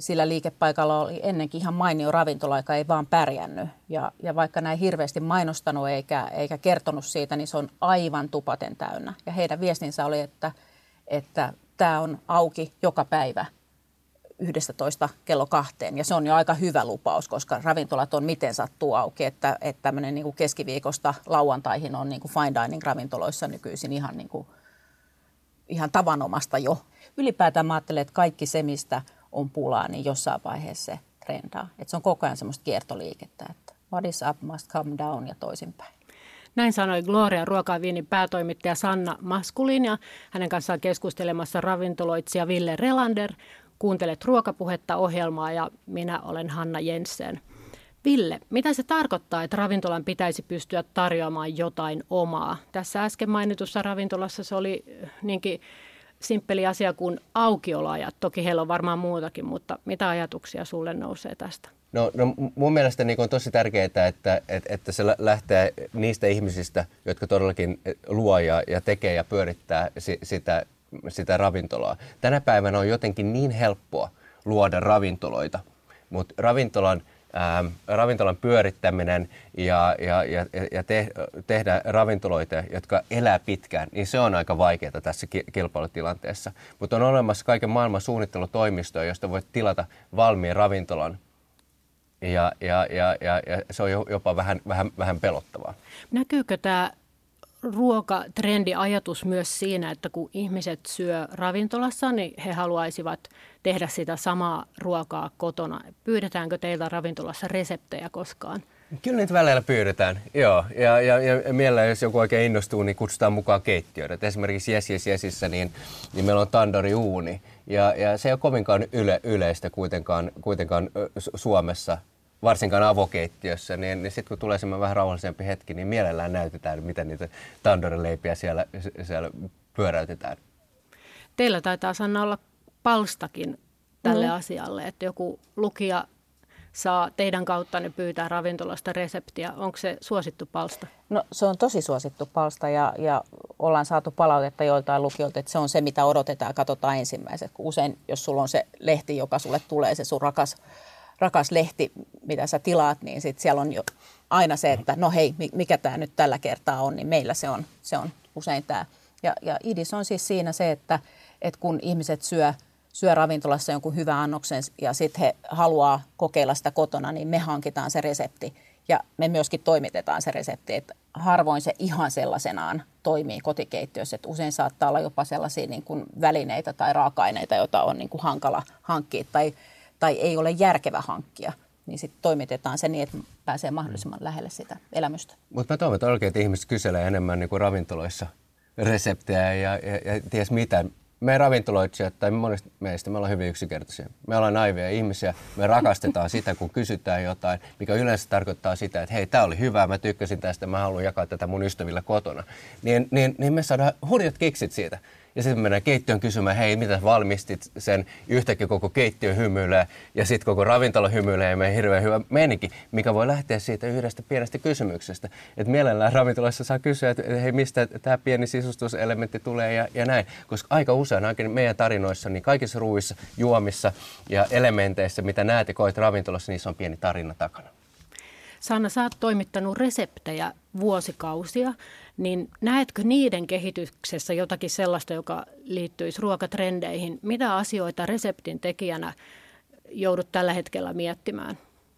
B: sillä liikepaikalla oli ennenkin ihan mainio ravintola, joka ei vaan pärjännyt. Ja, ja vaikka näin hirveästi mainostanut eikä, eikä kertonut siitä, niin se on aivan tupaten täynnä. Ja heidän viestinsä oli, että, että tämä on auki joka päivä yhdestätoista kello kahteen. Ja se on jo aika hyvä lupaus, koska ravintolat on miten sattuu auki. Että, että tämmöinen niin kuin keskiviikosta lauantaihin on niin kuin fine dining ravintoloissa nykyisin ihan, niin kuin, ihan tavanomasta jo. Ylipäätään mä ajattelen, että kaikki se, mistä on pulaa, niin jossain vaiheessa se trendaa. Että se on koko ajan semmoista kiertoliikettä, että what is up must come down ja toisinpäin.
A: Näin sanoi Gloria Ruoka ja Viinin päätoimittaja Sanna Maskulin ja hänen kanssaan keskustelemassa ravintoloitsija Ville Relander. Kuuntelet Ruokapuhetta -ohjelmaa ja minä olen Hanna Jensen. Ville, mitä se tarkoittaa, että ravintolan pitäisi pystyä tarjoamaan jotain omaa? Tässä äsken mainitussa ravintolassa se oli niinkin simppeli asia kuin aukioloajat. Toki heillä on varmaan muutakin, mutta mitä ajatuksia sulle nousee tästä?
C: No, no mun mielestä niin on tosi tärkeää, että, että, että se lähtee niistä ihmisistä, jotka todellakin luo ja, ja tekee ja pyörittää si, sitä, sitä ravintolaa. Tänä päivänä on jotenkin niin helppoa luoda ravintoloita, mutta ravintolan Ähm, ravintolan pyörittäminen ja, ja, ja, ja te, tehdä ravintoloita, jotka elää pitkään, niin se on aika vaikeaa tässä ki- kilpailutilanteessa. Mutta on olemassa kaiken maailman suunnittelutoimistoja, josta voit tilata valmiin ravintolan ja, ja, ja, ja, ja se on jopa vähän, vähän, vähän pelottavaa.
A: Näkyykö tämä ruokatrendiajatus myös siinä, että kun ihmiset syö ravintolassa, niin he haluaisivat tehdä sitä samaa ruokaa kotona? Pyydetäänkö teiltä ravintolassa reseptejä koskaan?
C: Kyllä niitä välillä pyydetään, joo. Ja, ja, ja mielellään, jos joku oikein innostuu, niin kutsutaan mukaan keittiöitä. Et esimerkiksi Yes Yes Yesissä, niin, niin meillä on tandori-uuni. Ja, ja se ei ole kovinkaan yle, yleistä kuitenkaan, kuitenkaan Suomessa. Varsinkaan avokeittiössä, niin, niin sitten kun tulee semmoinen vähän rauhallisempi hetki, niin mielellään näytetään, miten niitä tandorileipiä siellä, siellä pyöräytetään.
A: Teillä taitaa, Sanna, olla palstakin tälle
B: mm.
A: asialle, että joku lukija saa teidän kauttanne pyytää ravintolasta reseptiä. Onko se suosittu palsta?
B: No se on tosi suosittu palsta ja, ja ollaan saatu palautetta joiltain lukijoilta, että se on se, mitä odotetaan ja katsotaan ensimmäiset. Usein, jos sulla on se lehti, joka sulle tulee, se sun rakas rakas lehti, mitä sä tilaat, niin sit siellä on jo aina se, että no hei, mikä tämä nyt tällä kertaa on, niin meillä se on, se on usein tämä. Ja, ja idis on siis siinä se, että, että kun ihmiset syö, syö ravintolassa jonkun hyvän annoksen ja sitten he haluaa kokeilla sitä kotona, niin me hankitaan se resepti ja me myöskin toimitetaan se resepti. Että harvoin se ihan sellaisenaan toimii kotikeittiössä, että usein saattaa olla jopa sellaisia niin kuin välineitä tai raaka-aineita, joita on niin kuin hankala hankkia tai tai ei ole järkevä hankkia, niin sitten toimitetaan se niin, että pääsee mahdollisimman lähelle sitä elämystä.
C: Mutta mä toivon oikein, että ihmiset kyselee enemmän niin kuin ravintoloissa reseptejä ja, ja, ja ties mitä. Me ravintoloitsijat, tai monista meistä, me ollaan hyvin yksinkertaisia. Me ollaan naivia ihmisiä, me rakastetaan sitä, kun kysytään jotain, mikä yleensä tarkoittaa sitä, että hei, tää oli hyvä, mä tykkäsin tästä, mä haluan jakaa tätä mun ystävillä kotona. Niin, niin, niin me saadaan hurjat kiksit siitä. Ja sitten mennään keittiön kysymään, hei, mitä valmistit sen, yhtäkkiä koko keittiö hymyilee ja sitten koko ravintola hymyilee ja meidän hirveän hyvä meininki, mikä voi lähteä siitä yhdestä pienestä kysymyksestä. Että mielellään ravintolassa saa kysyä, että hei, mistä tämä pieni sisustuselementti tulee ja, ja näin. Koska aika usein ainakin meidän tarinoissa, niin kaikissa ruuissa, juomissa ja elementeissä, mitä näet ja koet ravintolassa, niissä on pieni tarina takana.
A: Sanna, sä oot toimittanut reseptejä vuosikausia, niin näetkö niiden kehityksessä jotakin sellaista, joka liittyisi ruokatrendeihin? Mitä asioita reseptin tekijänä joudut tällä hetkellä miettimään?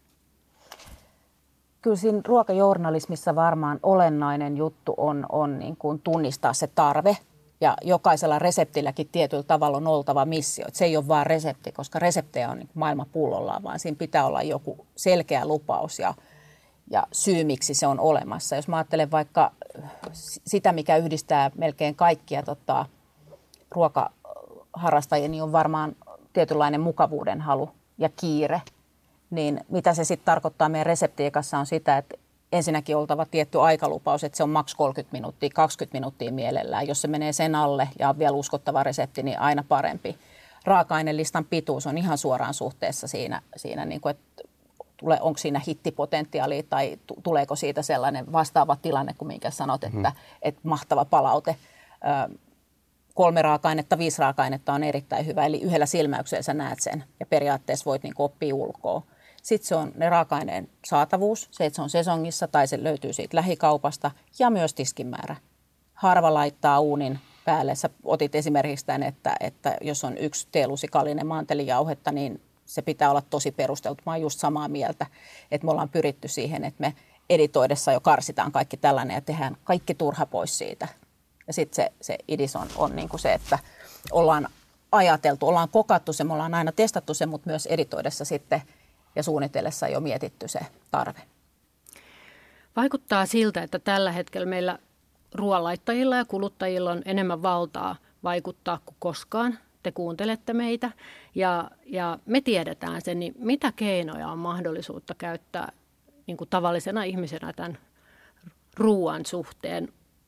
B: Kyllä siinä ruokajournalismissa varmaan olennainen juttu on, on niin kuin tunnistaa se tarve. Ja jokaisella reseptilläkin tietyllä tavalla on oltava missio. Että se ei ole vain resepti, koska reseptejä on niin kuin maailma pullollaan, vaan siinä pitää olla joku selkeä lupaus ja ja syy, miksi se on olemassa. Jos mä ajattelen vaikka sitä, mikä yhdistää melkein kaikkia tota, ruokaharrastajia, niin on varmaan tietynlainen mukavuuden halu ja kiire. Niin mitä se sitten tarkoittaa meidän reseptien kanssa on sitä, että ensinnäkin oltava tietty aikalupaus, että se on maks kolmekymmentä minuuttia, kaksikymmentä minuuttia mielellään. Jos se menee sen alle ja on vielä uskottava resepti, niin aina parempi. Raaka-ainelistan pituus on ihan suoraan suhteessa siinä, siinä niin kuin, että onko siinä hittipotentiaalia tai tuleeko siitä sellainen vastaava tilanne kuin minkä sanot, että, mm-hmm. että mahtava palaute. kolme raaka-ainetta, viisi raaka-ainetta on erittäin hyvä. Eli yhdellä silmäyksellä sä näet sen ja periaatteessa voit niin kuin oppia ulkoa. Sitten se on ne raaka-aineen saatavuus, se, että se on sesongissa tai se löytyy siitä lähikaupasta ja myös tiskimäärä. Harva laittaa uunin päälle. Sä otit esimerkiksi tämän, että, että jos on yksi teelusikallinen mantelijauhetta, niin se pitää olla tosi perusteltu. Mä oon just samaa mieltä, että me ollaan pyritty siihen, että me editoidessa jo karsitaan kaikki tällainen ja tehdään kaikki turha pois siitä. Ja sitten se, se idis on, on niin kuin se, että ollaan ajateltu, ollaan kokattu se, me ollaan aina testattu se, mutta myös editoidessa sitten ja suunnitellessa jo mietitty se tarve.
A: Vaikuttaa siltä, että tällä hetkellä meillä ruoanlaittajilla ja kuluttajilla on enemmän valtaa vaikuttaa kuin koskaan. Te kuuntelette meitä ja, ja me tiedetään sen, niin mitä keinoja on mahdollisuutta käyttää niin kuin tavallisena ihmisenä tämän ruoan suhteen?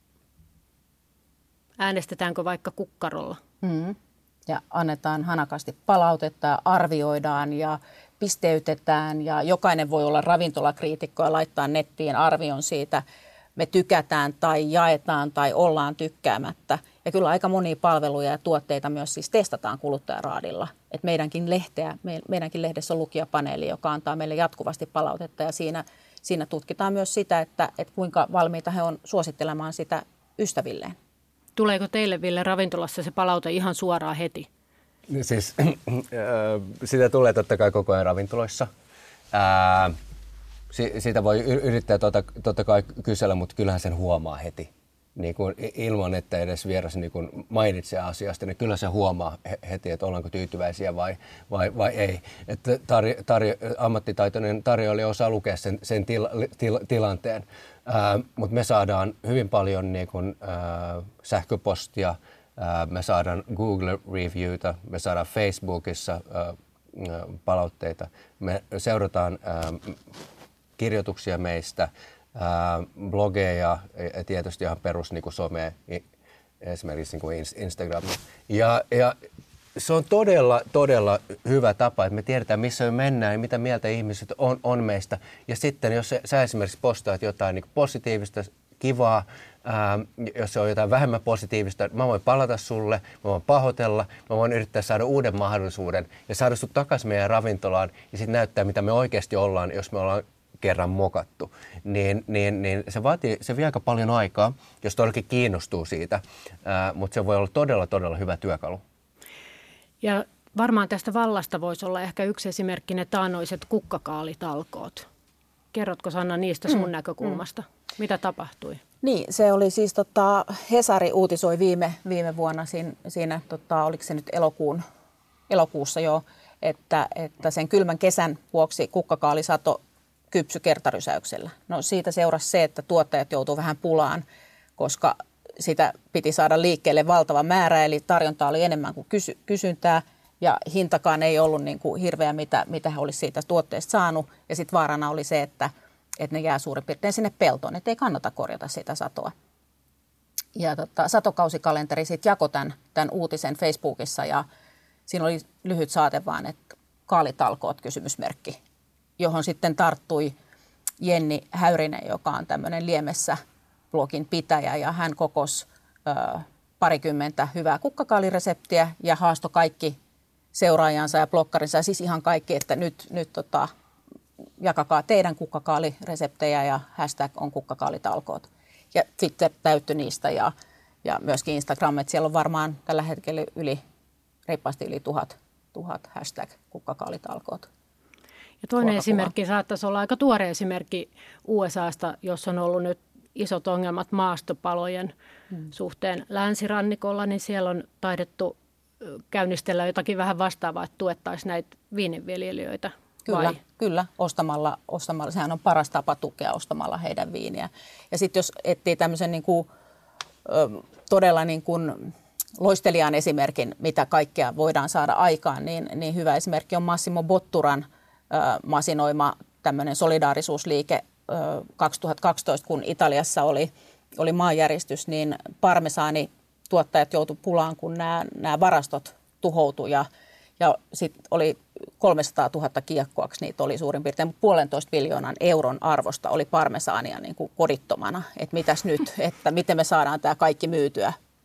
A: Äänestetäänkö vaikka kukkarolla?
B: Mm. Ja annetaan hanakasti palautetta ja arvioidaan ja pisteytetään ja jokainen voi olla ravintolakriitikko ja laittaa nettiin arvion siitä. Me tykätään tai jaetaan tai ollaan tykkäämättä. Ja kyllä aika monia palveluja ja tuotteita myös siis testataan kuluttajaraadilla. Et meidänkin, lehteä, meidänkin lehdessä on lukijapaneeli, joka antaa meille jatkuvasti palautetta ja siinä, siinä tutkitaan myös sitä, että, että kuinka valmiita he on suosittelemaan sitä ystävilleen.
A: Tuleeko teille, Ville, ravintolassa se palaute ihan suoraan heti?
C: Siis sitä tulee totta kai koko ajan ravintoloissa. Ää, siitä voi yrittää totta, totta kai kysellä, mutta kyllähän sen huomaa heti. Niin kuin ilman, että edes vieras niin kuin mainitsee asiasta, niin kyllä se huomaa heti, että ollaanko tyytyväisiä vai, vai, vai ei. Että tarjo, tarjo, ammattitaitoinen tarjoilija osaa lukea sen, sen tila, til, tilanteen, äh, mutta me saadaan hyvin paljon niin kuin, äh, sähköpostia, äh, me saadaan Google-reviewta, me saadaan Facebookissa äh, palautteita, me seurataan äh, kirjoituksia meistä, Uh, blogeja ja tietysti ihan perus niin kuin some, esimerkiksi niin kuin Instagram. Ja, ja se on todella, todella hyvä tapa, että me tiedetään, missä me mennään ja mitä mieltä ihmiset on, on meistä. Ja sitten, jos sä esimerkiksi postaat jotain niin kuin positiivista, kivaa, ää, jos se on jotain vähemmän positiivista, mä voin palata sulle, mä voin pahoitella, mä voin yrittää saada uuden mahdollisuuden ja saada sut takaisin meidän ravintolaan ja sitten näyttää, mitä me oikeasti ollaan, jos me ollaan kerran mokattu, niin, niin, niin se vaatii, se vie aika paljon aikaa, jos todellakin kiinnostuu siitä, ää, mutta se voi olla todella, todella hyvä työkalu.
A: Ja varmaan tästä vallasta voisi olla ehkä yksi esimerkki ne taannoiset kukkakaalitalkoot. Kerrotko, Sanna, niistä sun mm, näkökulmasta? Mm. Mitä tapahtui?
B: Niin, se oli siis, tota, Hesari uutisoi viime, viime vuonna siinä, siinä tota, oliko se nyt elokuun, elokuussa jo, että, että sen kylmän kesän vuoksi kukkakaalisato kypsy kertarysäyksellä. No siitä seurasi se, että tuottajat joutuivat vähän pulaan, koska sitä piti saada liikkeelle valtava määrä, eli tarjontaa oli enemmän kuin kysy- kysyntää, ja hintakaan ei ollut niin kuin hirveä, mitä, mitä he olisivat siitä tuotteesta saanut. Ja sitten vaarana oli se, että, että ne jää suurin piirtein sinne peltoon, että ei kannata korjata sitä satoa. Ja tota, satokausikalenteri sitten jakoi tämän, tämän uutisen Facebookissa, ja siinä oli lyhyt saate vaan, että kaalitalkoot kysymysmerkki, johon sitten tarttui Jenni Häyrinen, joka on tämmöinen Liemessä blogin pitäjä, ja hän kokosi ö, parikymmentä hyvää kukkakaalireseptiä ja haastoi kaikki seuraajansa ja blokkarinsa, ja siis ihan kaikki, että nyt, nyt tota, jakakaa teidän kukkakaalireseptejä ja hashtag on kukkakaalitalkoot. Ja sitten täyttyi niistä ja, ja myöskin Instagram, että siellä on varmaan tällä hetkellä yli, reippaasti yli tuhat, tuhat hashtag kukkakaalitalkoot.
A: Ja toinen esimerkki saattaisi olla aika tuore esimerkki U S A:sta, jossa on ollut nyt isot ongelmat maastopalojen hmm. suhteen länsirannikolla, niin siellä on taidettu käynnistellä jotakin vähän vastaavaa, että tuettaisiin näitä viininviljelijöitä.
B: Kyllä,
A: vai?
B: kyllä. Ostamalla, ostamalla, sehän on paras tapa tukea ostamalla heidän viiniä. Ja sitten jos etsii tämmöisen niin kuin, todella niin kuin loistelijan esimerkin, mitä kaikkea voidaan saada aikaan, niin, niin hyvä esimerkki on Massimo Botturan masinoima tämmöinen solidaarisuusliike kaksituhattakaksitoista, kun Italiassa oli, oli maanjäristys, niin parmesaani tuottajat joutuivat pulaan, kun nämä, nämä varastot tuhoutui ja, ja sitten oli kolmesataatuhatta kiekkoaksi, niitä oli suurin piirtein puolentoista miljoonan euron arvosta oli parmesaania niin kuin kodittomana, että mitäs nyt, että miten me saadaan tämä kaikki myytyä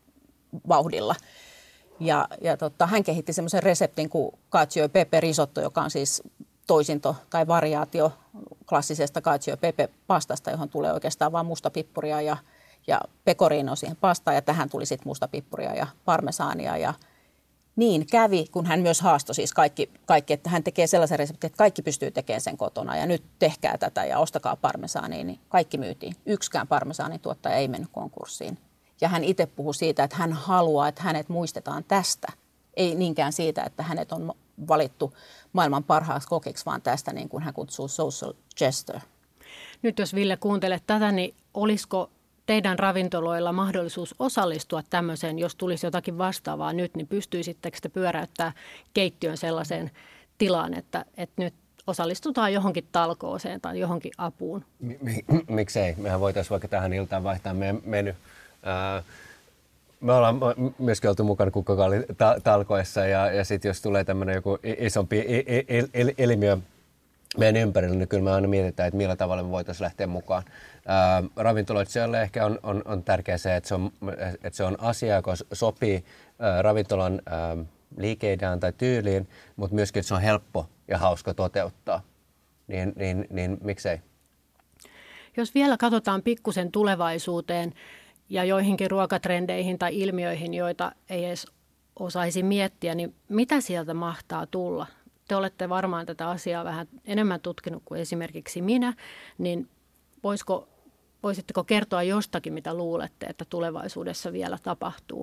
B: vauhdilla. Ja, ja tota, hän kehitti semmoisen reseptin kuin cacio e pepe risotto, joka on siis toisinto tai variaatio klassisesta cacio e pepe pastasta, johon tulee oikeastaan vain mustapippuria ja, ja pecorino siihen pastaan. Ja tähän tuli sitten mustapippuria ja parmesaania. Ja niin kävi, kun hän myös haastoi siis kaikki, kaikki, että hän tekee sellaisen reseptin, että kaikki pystyy tekemään sen kotona. Ja nyt tehkää tätä ja ostakaa parmesaania, niin kaikki myytiin. Yksikään parmesaanituottaja ei mennyt konkurssiin. Ja hän itse puhui siitä, että hän haluaa, että hänet muistetaan tästä. Ei niinkään siitä, että hänet on valittu maailman parhaaksi kokiksi, vaan tästä niin kuin hän kutsuu social jester.
A: Nyt jos Ville kuuntelet tätä, niin olisiko teidän ravintoloilla mahdollisuus osallistua tämmöiseen, jos tulisi jotakin vastaavaa nyt, niin pystyisittekö te pyöräyttää keittiön sellaiseen tilaan, että, että nyt osallistutaan johonkin talkooseen tai johonkin apuun?
C: Miksei? Mehän voitaisiin vaikka tähän iltaan vaihtaa meidän meny. Ää, me ollaan myöskin oltu mukana kukkakallitalkoissa ja, ja sitten jos tulee tämmöinen joku isompi el, el, ilmiö meidän ympärillä, niin kyllä me aina mietitään, että millä tavalla me voitaisiin lähteä mukaan. Ää, ravintoloitsijalle ehkä on, on, on tärkeää se, että se on, että se on asia, joka sopii ää, ravintolan ää, liikeidään tai tyyliin, mutta myöskin, että se on helppo ja hauska toteuttaa. Niin, niin, niin miksei?
A: Jos vielä katsotaan pikkusen tulevaisuuteen ja joihinkin ruokatrendeihin tai ilmiöihin, joita ei edes osaisi miettiä, niin mitä sieltä mahtaa tulla? Te olette varmaan tätä asiaa vähän enemmän tutkinut kuin esimerkiksi minä, niin voisiko, voisitteko kertoa jostakin, mitä luulette, että tulevaisuudessa vielä tapahtuu?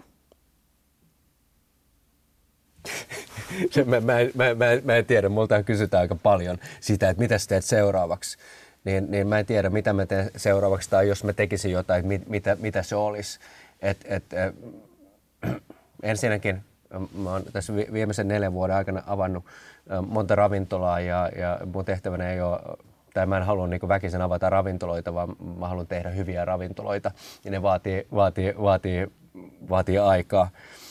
C: mä, mä, mä, mä, mä en tiedä, multa kysytään aika paljon sitä, että mitä sä teet seuraavaksi. Niin, niin mä en tiedä, mitä mä teen seuraavaksi tai jos mä tekisin jotain, että mit, mitä, mitä se olisi. Et, et, äh, ensinnäkin mä oon tässä viimeisen neljän vuoden aikana avannut äh, monta ravintolaa ja, ja mun tehtävänä ei ole, tai mä en halua niin kuin väkisin avata ravintoloita, vaan mä haluan tehdä hyviä ravintoloita ja ne vaatii, vaatii, vaatii, vaatii aikaa.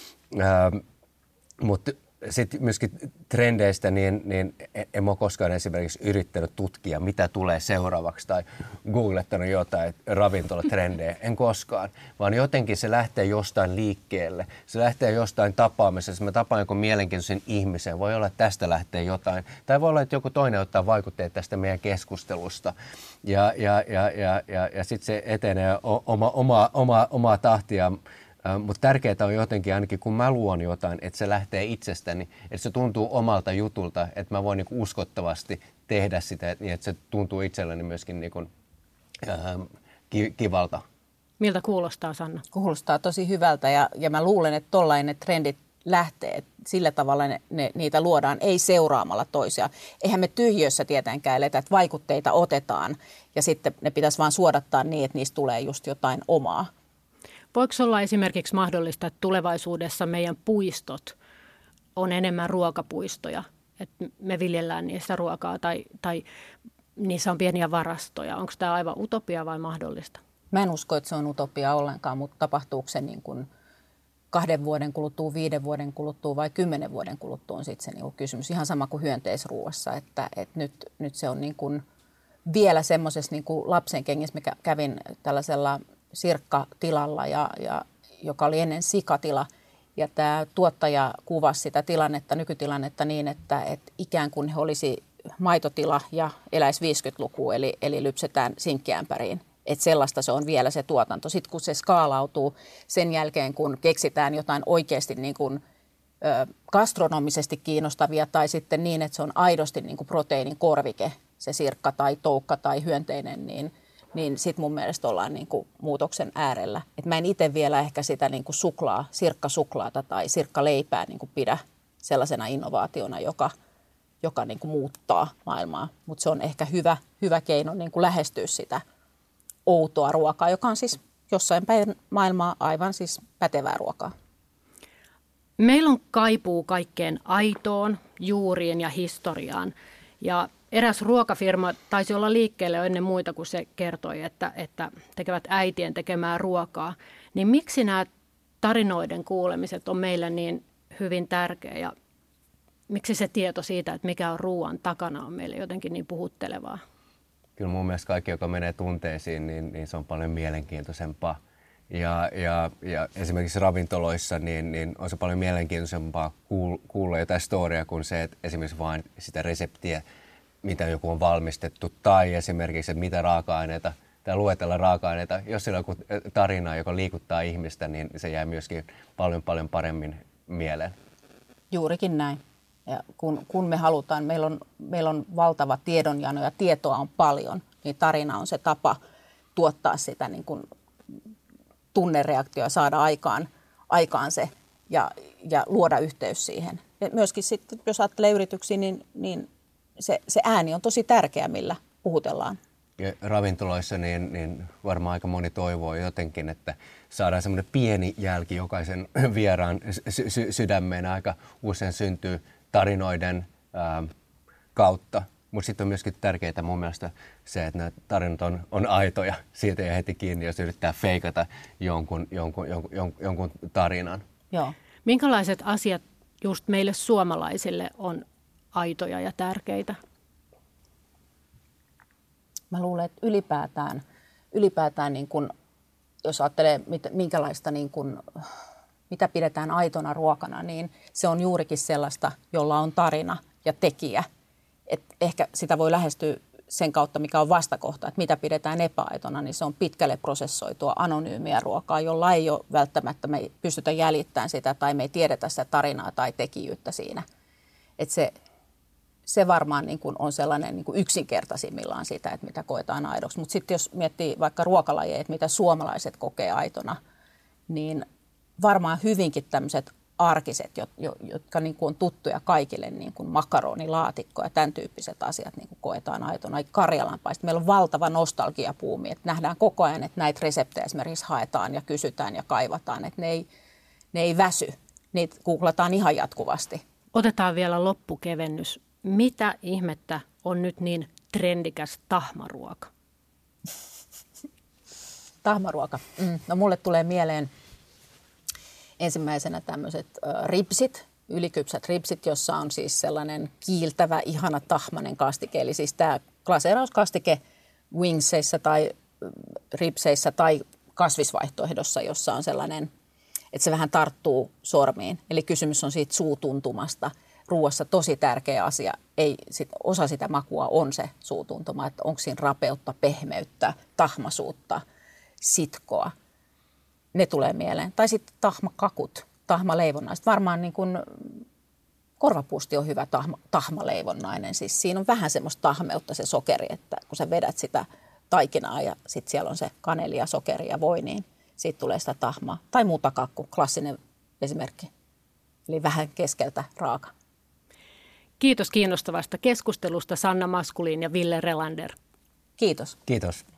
C: Äh, mutta sitten myöskin trendeistä, niin, niin en ole koskaan esimerkiksi yrittänyt tutkia, mitä tulee seuraavaksi tai googlettanut jotain ravintolatrendejä. En koskaan, vaan jotenkin se lähtee jostain liikkeelle. Se lähtee jostain tapaamisesta. Mä tapaan jonkun mielenkiintoisen ihmisen. Voi olla, että tästä lähtee jotain. Tai voi olla, että joku toinen ottaa vaikutteet tästä meidän keskustelusta. Ja, ja, ja, ja, ja, ja sitten se etenee oma, oma, oma, omaa tahtia. Mutta tärkeää on jotenkin, ainakin kun mä luon jotain, että se lähtee itsestäni, että se tuntuu omalta jutulta, että mä voin niinku uskottavasti tehdä sitä, niin että se tuntuu itselleni myöskin niinku, äh, kivalta.
A: Miltä kuulostaa, Sanna?
B: Kuulostaa tosi hyvältä ja, ja mä luulen, että tollain ne trendit lähtee, että sillä tavalla ne, ne, niitä luodaan, ei seuraamalla toisia. Eihän me tyhjössä tietenkään eletä, että vaikutteita otetaan ja sitten ne pitäisi vaan suodattaa niin, että niistä tulee just jotain omaa.
A: Voiko olla esimerkiksi mahdollista, että tulevaisuudessa meidän puistot on enemmän ruokapuistoja, että me viljellään niissä ruokaa tai, tai niissä on pieniä varastoja? Onko tämä aivan utopia vai mahdollista?
B: Mä en usko, että se on utopia ollenkaan, mutta tapahtuuko se niin kuin kahden vuoden kuluttua, viiden vuoden kuluttua vai kymmenen vuoden kuluttua on sitten se niin kuin kysymys. Ihan sama kuin hyönteisruuassa, että, että nyt, nyt se on niin kuin vielä semmoisessa niin kuin lapsen kengissä, mikä kävin tällaisella sirkkatilalla, ja, ja, joka oli ennen sikatila. Ja tämä tuottaja kuvasi sitä tilannetta, nykytilannetta niin, että, että ikään kuin he olisi maitotila ja eläisi viisikymmentälukua, eli, eli lypsetään sinkkiämpäriin. Että sellaista se on vielä se tuotanto. Sitten kun se skaalautuu sen jälkeen, kun keksitään jotain oikeasti niin kuin, ö, gastronomisesti kiinnostavia tai sitten niin, että se on aidosti niin kuin proteiinin korvike, se sirkka tai toukka tai hyönteinen, niin niin sitten mun mielestä ollaan niin kuin muutoksen äärellä. Et mä en itse vielä ehkä sitä niin kuin suklaa, sirkkasuklaata tai sirkkaleipää niin kuin pidä sellaisena innovaationa, joka, joka niin kuin muuttaa maailmaa. Mutta se on ehkä hyvä, hyvä keino niin kuin lähestyä sitä outoa ruokaa, joka on siis jossain päin maailmaa aivan siis pätevää ruokaa.
A: Meillä on kaipuu kaikkeen aitoon, juuriin ja historiaan. Ja eräs ruokafirma taisi olla liikkeelle jo ennen muita, kun se kertoi, että, että tekevät äitien tekemää ruokaa. Niin miksi nämä tarinoiden kuulemiset on meille niin hyvin tärkeä ja miksi se tieto siitä, että mikä on ruoan takana, on meille jotenkin niin puhuttelevaa?
C: Kyllä mun mielestä kaikki, joka menee tunteisiin, niin, niin se on paljon mielenkiintoisempaa. Ja, ja, ja esimerkiksi ravintoloissa niin, niin on se paljon mielenkiintoisempaa kuulla jotain storia kuin se, että esimerkiksi vain sitä reseptiä, mitä joku on valmistettu, tai esimerkiksi, että mitä raaka-aineita, tai luetella raaka-aineita. Jos siellä on joku tarina, joka liikuttaa ihmistä, niin se jää myöskin paljon, paljon paremmin mieleen.
B: Juurikin näin. Ja kun, kun me halutaan, meillä on, meillä on valtava tiedonjano ja tietoa on paljon, niin tarina on se tapa tuottaa sitä niin kuin tunnereaktioa, saada aikaan, aikaan se ja, ja luoda yhteys siihen. Ja myöskin sitten, jos ajattelee yrityksiä, niin, niin se, se ääni on tosi tärkeä, millä puhutellaan.
C: Ja ravintoloissa niin, niin varmaan aika moni toivoo jotenkin, että saadaan semmoinen pieni jälki jokaisen vieraan sy- sy- sydämeen. Aika usein syntyy tarinoiden ää, kautta. Mutta sitten on myöskin tärkeää mun mielestä se, että nämä tarinat on, on aitoja. Siitä ei heti kiinni, jos yrittää feikata jonkun, jonkun, jonkun, jonkun tarinan.
B: Joo.
A: Minkälaiset asiat just meille suomalaisille on aitoja ja tärkeitä?
B: Mä luulen, että ylipäätään, ylipäätään niin kun, jos ajattelee, minkälaista, niin kun, mitä pidetään aitona ruokana, niin se on juurikin sellaista, jolla on tarina ja tekijä. Et ehkä sitä voi lähestyä sen kautta, mikä on vastakohta, että mitä pidetään epäaitona, niin se on pitkälle prosessoitua anonyymiä ruokaa, jolla ei ole välttämättä, me ei pystytä jäljittämään sitä tai me ei tiedetä sitä tarinaa tai tekijyyttä siinä. Että se, se varmaan niin kuin on sellainen niin kuin yksinkertaisimmillaan sitä, että mitä koetaan aidoksi. Mutta sitten jos miettii vaikka ruokalajeja, että mitä suomalaiset kokee aitona, niin varmaan hyvinkin tämmöiset arkiset, jotka niin kuin on tuttuja kaikille, niin kuin makaronilaatikko ja tämän tyyppiset asiat niin kuin koetaan aitona. Karjalanpaista. Meillä on valtava nostalgiapuumi, että nähdään koko ajan, että näitä reseptejä esimerkiksi haetaan ja kysytään ja kaivataan, että ne ei, ne ei väsy. Niitä googlataan ihan jatkuvasti.
A: Otetaan vielä loppukevennys. Mitä ihmettä on nyt niin trendikäs tahmaruoka?
B: Tahmaruoka. Mm. No mulle tulee mieleen ensimmäisenä tämmöiset äh, ripsit, ylikypsät ripsit, jossa on siis sellainen kiiltävä, ihana tahmanen kastike. Eli siis tämä glaseerauskastike wingseissä tai ripseissä tai kasvisvaihtoehdossa, jossa on sellainen, että se vähän tarttuu sormiin. Eli kysymys on siitä suutuntumasta. Ruuassa tosi tärkeä asia. Ei, sit, osa sitä makua on se suutuntuma, että onko siinä rapeutta, pehmeyttä, tahmasuutta, sitkoa. Ne tulee mieleen. Tai sitten tahmakakut, tahmaleivonnaiset. Varmaan niin kuin korvapuusti on hyvä tahma, tahmaleivonnainen. Siis siinä on vähän semmoista tahmeutta se sokeri, että kun sä vedät sitä taikinaa ja sitten siellä on se kaneli ja sokeri ja voi, niin siitä tulee sitä tahmaa. Tai mutakakku, klassinen esimerkki. Eli vähän keskeltä raaka.
A: Kiitos kiinnostavasta keskustelusta Sanna Maskulin ja Ville Relander.
B: Kiitos.
C: Kiitos.